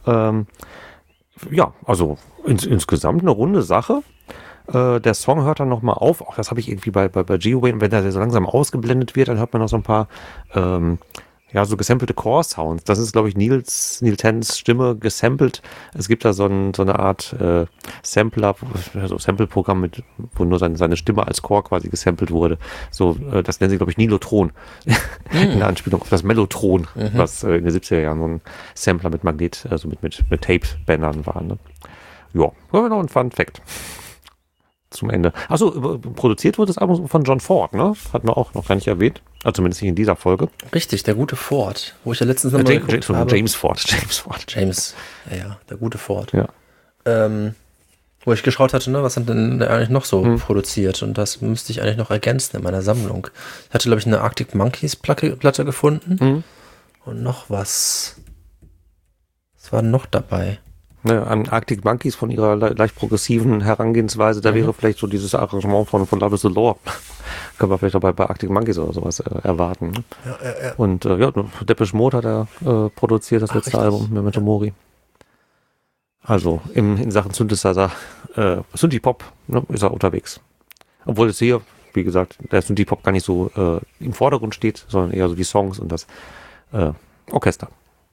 Ja, also insgesamt eine runde Sache. Der Song hört dann nochmal auf. Auch das habe ich irgendwie bei G-Wayne, wenn der so langsam ausgeblendet wird, dann hört man noch so ein paar so gesampelte Core-Sounds. Das ist, glaube ich, Neil Tennants Stimme gesampelt. Es gibt da so eine Art Sampler, so Sample-Programm, wo nur seine Stimme als Core quasi gesampelt wurde. So, das nennen sie, glaube ich, Nilotron. In der Anspielung auf das Mellotron, was in den 70er Jahren so ein Sampler mit Magnet, also mit Tape-Bändern war. Ne? Ja, noch ein Fun-Fact zum Ende. Achso, produziert wurde das Album von John Ford, ne? Hatten wir auch noch gar nicht erwähnt. Also zumindest nicht in dieser Folge. Richtig, der gute Ford. Wo ich ja letztens nochmal geguckt habe. James Ford. Ja, der gute Ford. Ja. Wo ich geschaut hatte, ne, was hat denn der eigentlich noch so produziert? Und das müsste ich eigentlich noch ergänzen in meiner Sammlung. Ich hatte, glaube ich, eine Arctic Monkeys Platte gefunden. Und noch was. Was war denn noch dabei? An Arctic Monkeys von ihrer leicht progressiven Herangehensweise, da wäre vielleicht so dieses Arrangement von Love is the Law. Können wir vielleicht auch bei Arctic Monkeys oder sowas erwarten. Ne? Ja. Und Depeche Mode hat er produziert, das letzte Album, Memento Mori. Also in Sachen Synthesizer, Synthie-Pop, ne, ist er unterwegs. Obwohl es hier, wie gesagt, der Synthie-Pop gar nicht so im Vordergrund steht, sondern eher so die Songs und das Orchester.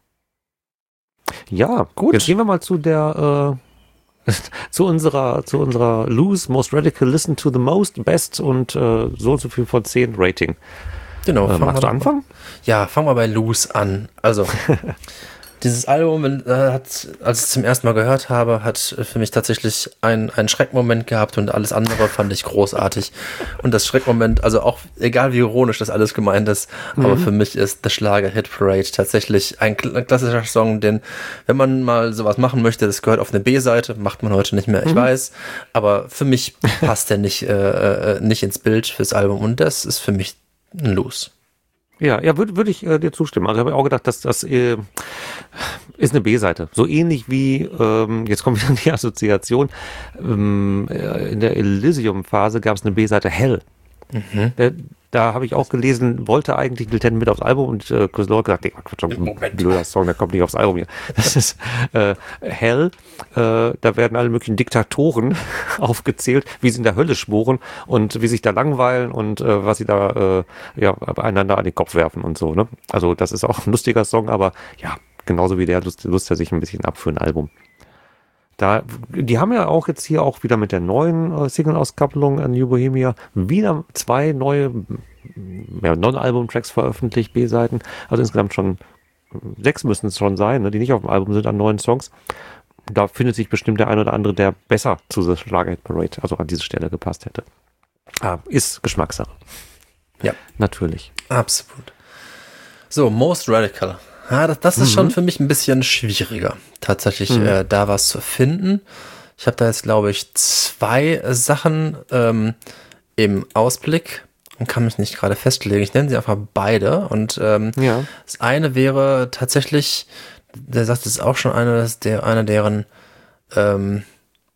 Ja, gut. Jetzt gehen wir mal zu der zu unserer Loose, Most Radical, Listen to the Most, Best und so und so viel von 10 Rating. Genau. Magst du anfangen? Ja, fangen wir bei Loose an. Also, dieses Album, als ich es zum ersten Mal gehört habe, hat für mich tatsächlich einen Schreckmoment gehabt und alles andere fand ich großartig. Und das Schreckmoment, also auch, egal wie ironisch das alles gemeint ist, aber für mich ist The Schlager Hit Parade tatsächlich ein klassischer Song, den, wenn man mal sowas machen möchte, das gehört auf eine B-Seite, macht man heute nicht mehr, ich weiß, aber für mich passt der nicht ins Bild fürs Album und das ist für mich ein Los. Ja, würde ich dir zustimmen. Also ich habe auch gedacht, dass das ist eine B-Seite. So ähnlich wie, jetzt kommt wieder die Assoziation, in der Elysium-Phase gab es eine B-Seite Hell. Da habe ich auch gelesen, wollte eigentlich Neil Tennant mit aufs Album und Chris Lord gesagt, Quatsch, ein blöder Song, der kommt nicht aufs Album hier. Das ist Hell, da werden alle möglichen Diktatoren aufgezählt, wie sie in der Hölle schmoren und wie sich da langweilen und was sie da einander an den Kopf werfen und so. Ne? Also das ist auch ein lustiger Song, aber ja, genauso wie der lust er sich ein bisschen ab für ein Album. Die haben ja auch jetzt hier auch wieder mit der neuen Single-Auskopplung an New Bohemia wieder 2 neue Non-Album-Tracks veröffentlicht, B-Seiten. Also insgesamt schon 6 müssen es schon sein, ne, die nicht auf dem Album sind an neuen Songs. Da findet sich bestimmt der ein oder andere, der besser zu The Schlager Hit Parade, also an diese Stelle gepasst hätte. Ist Geschmackssache. Ja. Natürlich. Absolut. So, Most Radical. Ja, das ist schon für mich ein bisschen schwieriger, tatsächlich da was zu finden. Ich habe da jetzt, glaube ich, 2 Sachen im Ausblick und kann mich nicht gerade festlegen. Ich nenne sie einfach beide. Und das eine wäre tatsächlich, der sagt, das ist auch schon einer deren am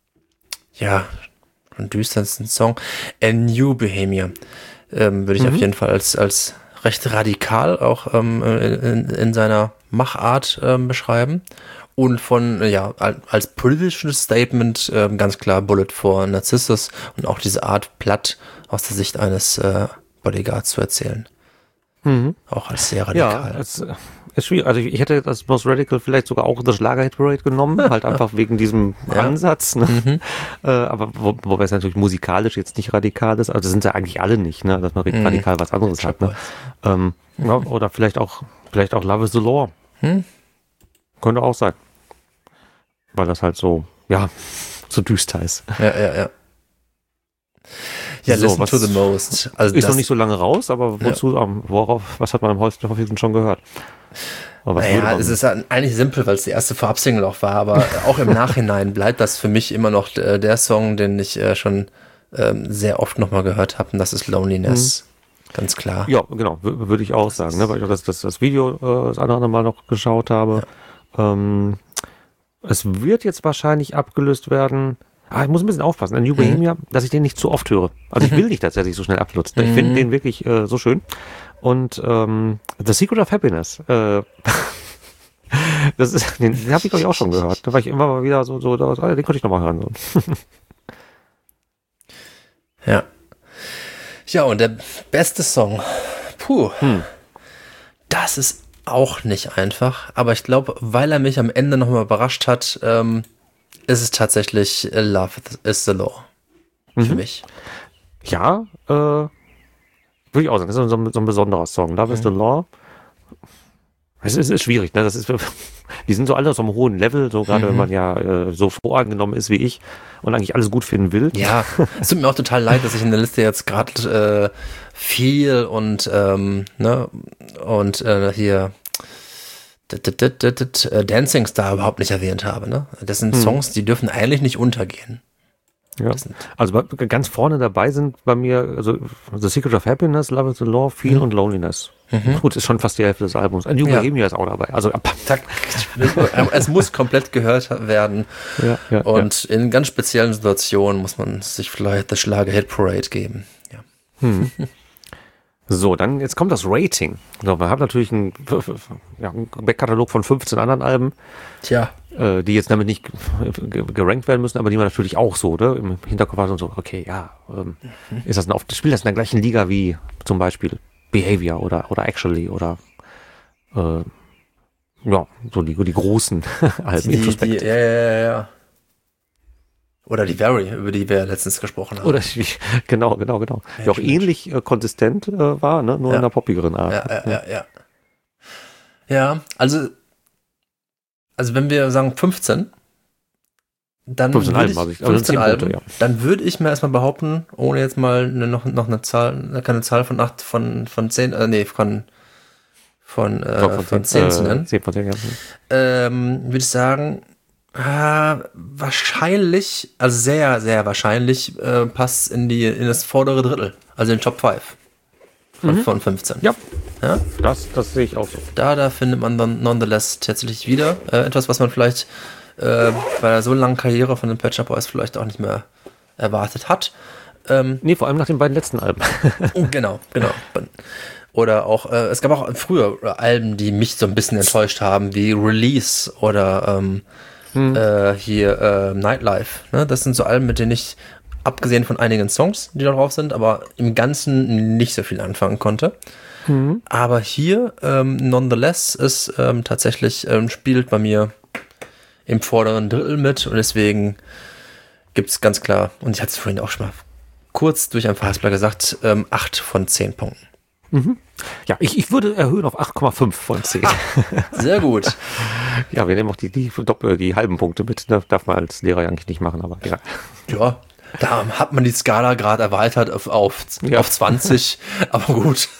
düstersten Song, A New Bohemia. Würde ich auf jeden Fall als recht radikal auch in seiner Machart beschreiben und als politisches Statement ganz klar Bullet for Narcissus und auch diese Art platt aus der Sicht eines Bodyguards zu erzählen. Auch als sehr Ja, radikal. es ist schwierig. Also ich hätte das Most Radical vielleicht sogar auch The Schlager-Hit Parade genommen, halt einfach wegen diesem Ansatz. Ne? Aber wobei es natürlich musikalisch jetzt nicht radikal ist. Also das sind ja eigentlich alle nicht, ne? Dass man radikal was anderes hat. Ne? Ja, oder vielleicht auch Love is the Law. Könnte auch sein. Weil das halt so, ja, so düster ist. Ja. Ja, So, Listen to the Most. Also ist noch nicht so lange raus, aber was hat man am häufigsten schon gehört? Naja, es ist eigentlich simpel, weil es die erste Vorabsingle auch war, aber auch im Nachhinein bleibt das für mich immer noch der Song, den ich schon sehr oft nochmal gehört habe, und das ist Loneliness. Ganz klar. Ja, genau, würde ich auch sagen, ne? Weil ich auch das Video das eine oder andere Mal noch geschaut habe. Ja. Es wird jetzt wahrscheinlich abgelöst werden. Ich muss ein bisschen aufpassen, an New Bohemia, dass ich den nicht zu oft höre. Also ich will nicht, dass er sich so schnell abnutzt. Ich finde den wirklich so schön. Und The Secret of Happiness, den habe ich, glaube ich, auch schon gehört. Da war ich immer mal wieder so den konnte ich nochmal hören. So. Ja. Ja, und der beste Song. Das ist auch nicht einfach. Aber ich glaube, weil er mich am Ende nochmal überrascht hat, ist es tatsächlich Love is the Law. Für mich. Ja, würde ich auch sagen. Das ist so ein besonderer Song. Love is the Law. Es ist schwierig, ne? Die sind so alle auf einem hohen Level, so gerade wenn man ja so voreingenommen ist wie ich und eigentlich alles gut finden will. Ja, es tut mir auch total leid, dass ich in der Liste jetzt gerade viel und hier Dancing Star überhaupt nicht erwähnt habe. Ne? Das sind Songs, die dürfen eigentlich nicht untergehen. Ja. Also ganz vorne dabei sind bei mir also The Secret of Happiness, Love is the Law, Feel und Loneliness. Gut, ist schon fast die Hälfte des Albums. New Bohemia ist auch dabei. Also es muss komplett gehört werden. Ja, und in ganz speziellen Situationen muss man sich vielleicht das Schlager-Hit Parade geben. Ja. So, dann jetzt kommt das Rating. So, wir haben natürlich einen Backkatalog von 15 anderen Alben. Tja. Die jetzt damit nicht gerankt werden müssen, aber die man natürlich auch so, ne, im Hinterkopf hat und so, okay, ja, ist das spielt das in der gleichen Liga wie zum Beispiel Behavior oder Actually oder so die großen Alben. Ja. Oder die Very, über die wir letztens gesprochen haben. Oder genau. Die auch ähnlich konsistent war, ne, nur in einer poppigeren Art. Ja, also wenn wir sagen 15, dann 15 Alben, dann würde ich mir erstmal behaupten, ohne jetzt mal noch eine Zahl, keine Zahl von 8 von 10, von 10 zu nennen, 10 von 10, würde ich sagen, wahrscheinlich, also sehr, sehr wahrscheinlich passt in das vordere Drittel, also in den Top 5 von 15. Ja. Das sehe ich auch so. Da findet man dann nonetheless tatsächlich wieder etwas, was man vielleicht bei einer so langen Karriere von den Pet Shop Boys vielleicht auch nicht mehr erwartet hat. Vor allem nach den beiden letzten Alben. Genau. Oder auch, es gab auch früher Alben, die mich so ein bisschen enttäuscht haben, wie Release oder Nightlife. Ne? Das sind so Alben, mit denen ich, abgesehen von einigen Songs, die da drauf sind, aber im Ganzen nicht so viel anfangen konnte. Aber hier, nonetheless, ist tatsächlich, spielt bei mir im vorderen Drittel mit und deswegen gibt es ganz klar, und ich hatte es vorhin auch schon mal kurz durch ein Verhaspler gesagt, 8 von 10 Punkten. Ja, ich würde erhöhen auf 8,5 von 10. Sehr gut. Ja, wir nehmen auch die halben Punkte mit. Ne? Darf man als Lehrer ja eigentlich nicht machen, aber ja. Ja, da hat man die Skala gerade erweitert auf 20, aber gut.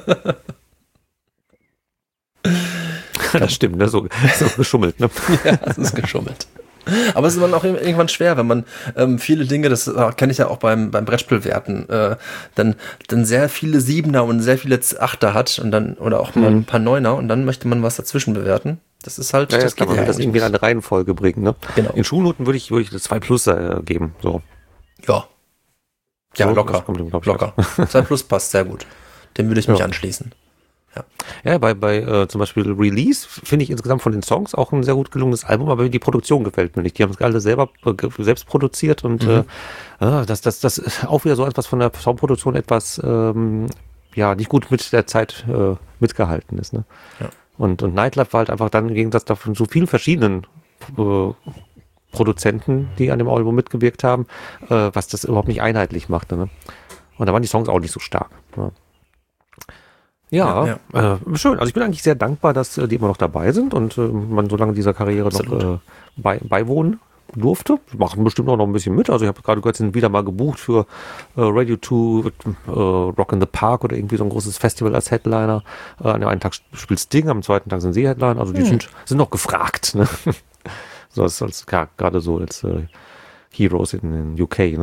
Das stimmt, ne? So geschummelt. Ne? Ja, das ist geschummelt. Aber es ist dann auch irgendwann schwer, wenn man viele Dinge, das kenne ich ja auch beim Brettspielwerten, dann sehr viele Siebener und sehr viele Achter hat und dann oder auch mal ein paar Neuner und dann möchte man was dazwischen bewerten. Das ist halt, das kann man das irgendwie in eine Reihenfolge bringen. Ne? Genau. In Schulnoten würde ich eine 2+ geben. So. Ja, so, locker. 2+ passt sehr gut. Dem würde ich mich anschließen. Ja, bei zum Beispiel Release finde ich insgesamt von den Songs auch ein sehr gut gelungenes Album, aber die Produktion gefällt mir nicht. Die haben es alle selbst produziert und das ist auch wieder so etwas von der Soundproduktion etwas nicht gut mit der Zeit mitgehalten ist. Ne? Ja. Und Nightlife war halt einfach dann im Gegensatz davon so vielen verschiedenen Produzenten, die an dem Album mitgewirkt haben, was das überhaupt nicht einheitlich machte. Ne? Und da waren die Songs auch nicht so stark. Ne? Ja, schön. Also ich bin eigentlich sehr dankbar, dass die immer noch dabei sind und man so lange dieser Karriere noch beiwohnen durfte. Machen bestimmt auch noch ein bisschen mit. Also ich habe gerade gehört, sie sind wieder mal gebucht für Radio 2, Rock in the Park oder irgendwie so ein großes Festival als Headliner. An dem einen Tag spielt Sting, am zweiten Tag sind sie Headliner. Also die sind noch gefragt. Ne? So als gerade so als Heroes in den UK. Ne?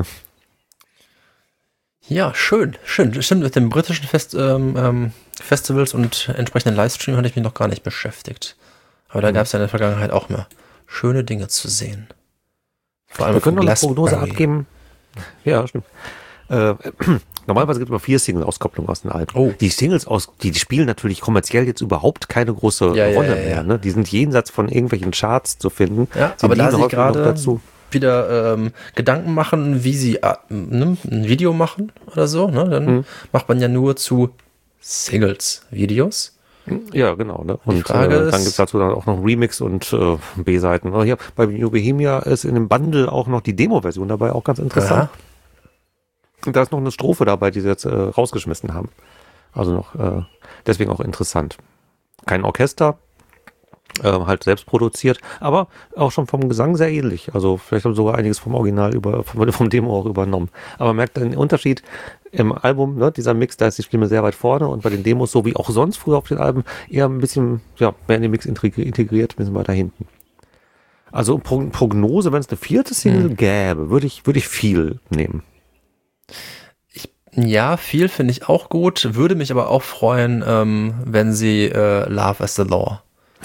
Ja, schön. Stimmt, mit den britischen Festivals und entsprechenden Livestream hatte ich mich noch gar nicht beschäftigt. Aber da gab es ja in der Vergangenheit auch mehr schöne Dinge zu sehen. Vor allem wir können noch eine Prognose abgeben. Ja, stimmt. Normalerweise gibt es immer 4 Single-Auskopplungen aus den Alben. Oh. Die Singles die spielen natürlich kommerziell jetzt überhaupt keine große Rolle mehr. Ne? Die sind jenseits von irgendwelchen Charts zu finden. Ja, sie aber da sie gerade dazu wieder Gedanken machen, wie sie ein Video machen oder so, ne? Dann macht man ja nur zu Singles-Videos. Ja, genau. Ne? Und Frage dann ist, gibt es dazu dann auch noch Remix und B-Seiten. Hier bei New Bohemia ist in dem Bundle auch noch die Demo-Version dabei, auch ganz interessant. Und da ist noch eine Strophe dabei, die sie jetzt rausgeschmissen haben. Also noch deswegen auch interessant. Kein Orchester, halt selbst produziert, aber auch schon vom Gesang sehr ähnlich. Also vielleicht haben sie sogar einiges vom Original vom Demo auch übernommen. Aber man merkt den Unterschied im Album, ne, dieser Mix, da ist die Stimme sehr weit vorne und bei den Demos, so wie auch sonst früher auf den Alben, eher ein bisschen mehr in den Mix integriert, ein bisschen weiter hinten. Also Prognose, wenn es eine 4. Single gäbe, würde ich viel nehmen. Ja, viel finde ich auch gut, würde mich aber auch freuen, wenn sie Love as the Law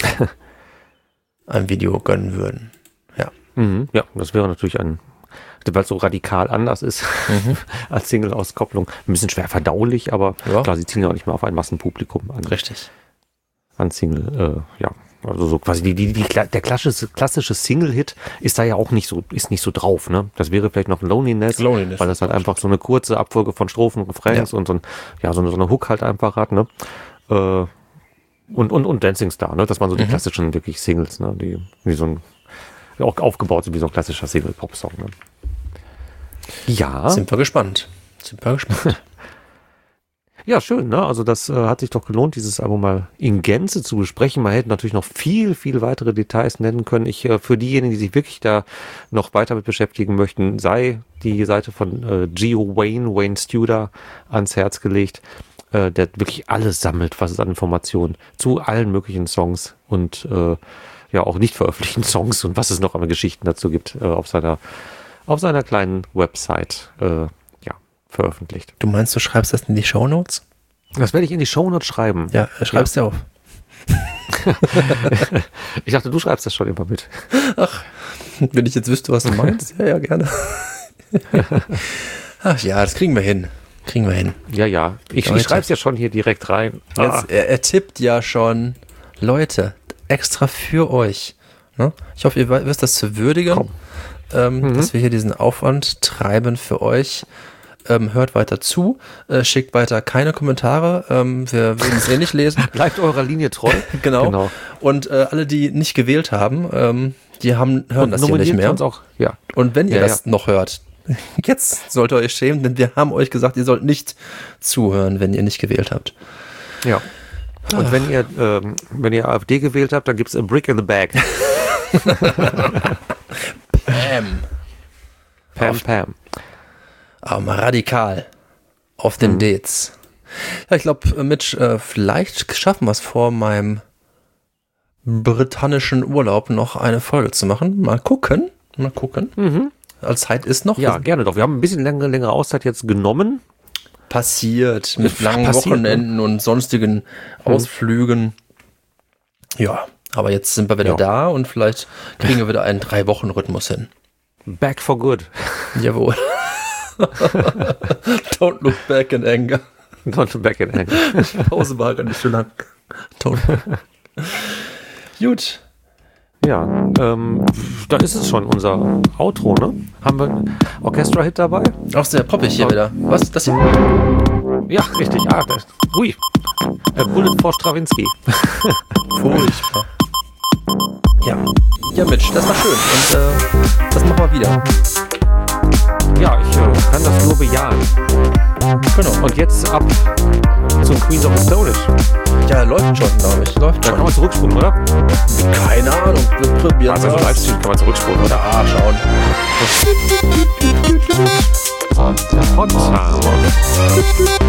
ein Video gönnen würden. Ja. Ja, das wäre natürlich weil es so radikal anders ist als Single-Auskopplung. Ein bisschen schwer verdaulich, aber klar, sie zielen ja auch nicht mehr auf ein Massenpublikum an. Richtig. An Single, also so quasi der klassische Single-Hit ist da ja auch nicht so drauf, ne? Das wäre vielleicht noch Loneliness, weil das halt einfach so eine kurze Abfolge von Strophen und Refrains und so eine Hook halt einfach hat, ne? Und Dancing Star, ne? Das waren so die klassischen wirklich Singles, ne? Die wie so ein auch aufgebaut sind wie so ein klassischer Single-Pop-Song, ne? Ja. Sind wir gespannt. Ja, schön, ne? Also das hat sich doch gelohnt, dieses Album mal in Gänze zu besprechen. Man hätte natürlich noch viel, viel weitere Details nennen können. Für diejenigen, die sich wirklich da noch weiter mit beschäftigen möchten, sei die Seite von Gio Wayne Studer ans Herz gelegt, der wirklich alles sammelt, was es an Informationen zu allen möglichen Songs und auch nicht veröffentlichten Songs und was es noch an Geschichten dazu gibt auf seiner kleinen Website veröffentlicht. Du meinst, du schreibst das in die Shownotes? Das werde ich in die Shownotes schreiben. Ja, schreib's dir auf. Ich dachte, du schreibst das schon immer mit. Ach, wenn ich jetzt wüsste, was du meinst, ja, gerne. Ach ja, das kriegen wir hin. Ja. Ich schreibe es ja schon hier direkt rein. Jetzt, er tippt ja schon. Leute, extra für euch. Ne? Ich hoffe, ihr wisst das zu würdigen, dass wir hier diesen Aufwand treiben für euch. Hört weiter zu, schickt weiter keine Kommentare, wir würden es nicht lesen. Bleibt eurer Linie treu. Genau. Und alle, die nicht gewählt haben, die hören das hier nicht mehr. Uns auch, ja. Und wenn ihr das noch hört, jetzt sollt ihr euch schämen, denn wir haben euch gesagt, ihr sollt nicht zuhören, wenn ihr nicht gewählt habt. Ja. Und wenn ihr AfD gewählt habt, dann gibt es a brick in the bag. Pam. Aber mal radikal auf den Dates. Ja, ich glaube, Mitch, vielleicht schaffen wir es vor meinem britannischen Urlaub noch eine Folge zu machen. Mal gucken. Als Zeit ist noch. Ja, gerne doch. Wir haben ein bisschen längere Auszeit jetzt genommen. Passiert mit langen Wochenenden und sonstigen Ausflügen. Ja, aber jetzt sind wir wieder da und vielleicht kriegen wir wieder einen 3-Wochen-Rhythmus hin. Back for good. Jawohl. Don't look back in anger. Don't look back in anger. Pause war gar nicht so lang. Gut. Ja, da ist es schon unser Outro, ne? Haben wir einen Orchestra-Hit dabei? Auch sehr poppig hier wieder. Was? Das hier? Ja, richtig. Ui. Bullet for Stravinsky. Furchtbar. Ja, Mitch, das war schön. Und das machen wir wieder. Ja, ich kann das nur bejahen. Genau. Und jetzt ab zum Queens of the Stone Age. Ja, läuft schon, glaube ich. Da kann man zurückspulen, oder? Keine Ahnung. Wir probieren es. Also Livestream kann man zurückspulen, oder? Ja, schauen. Und Potsdam.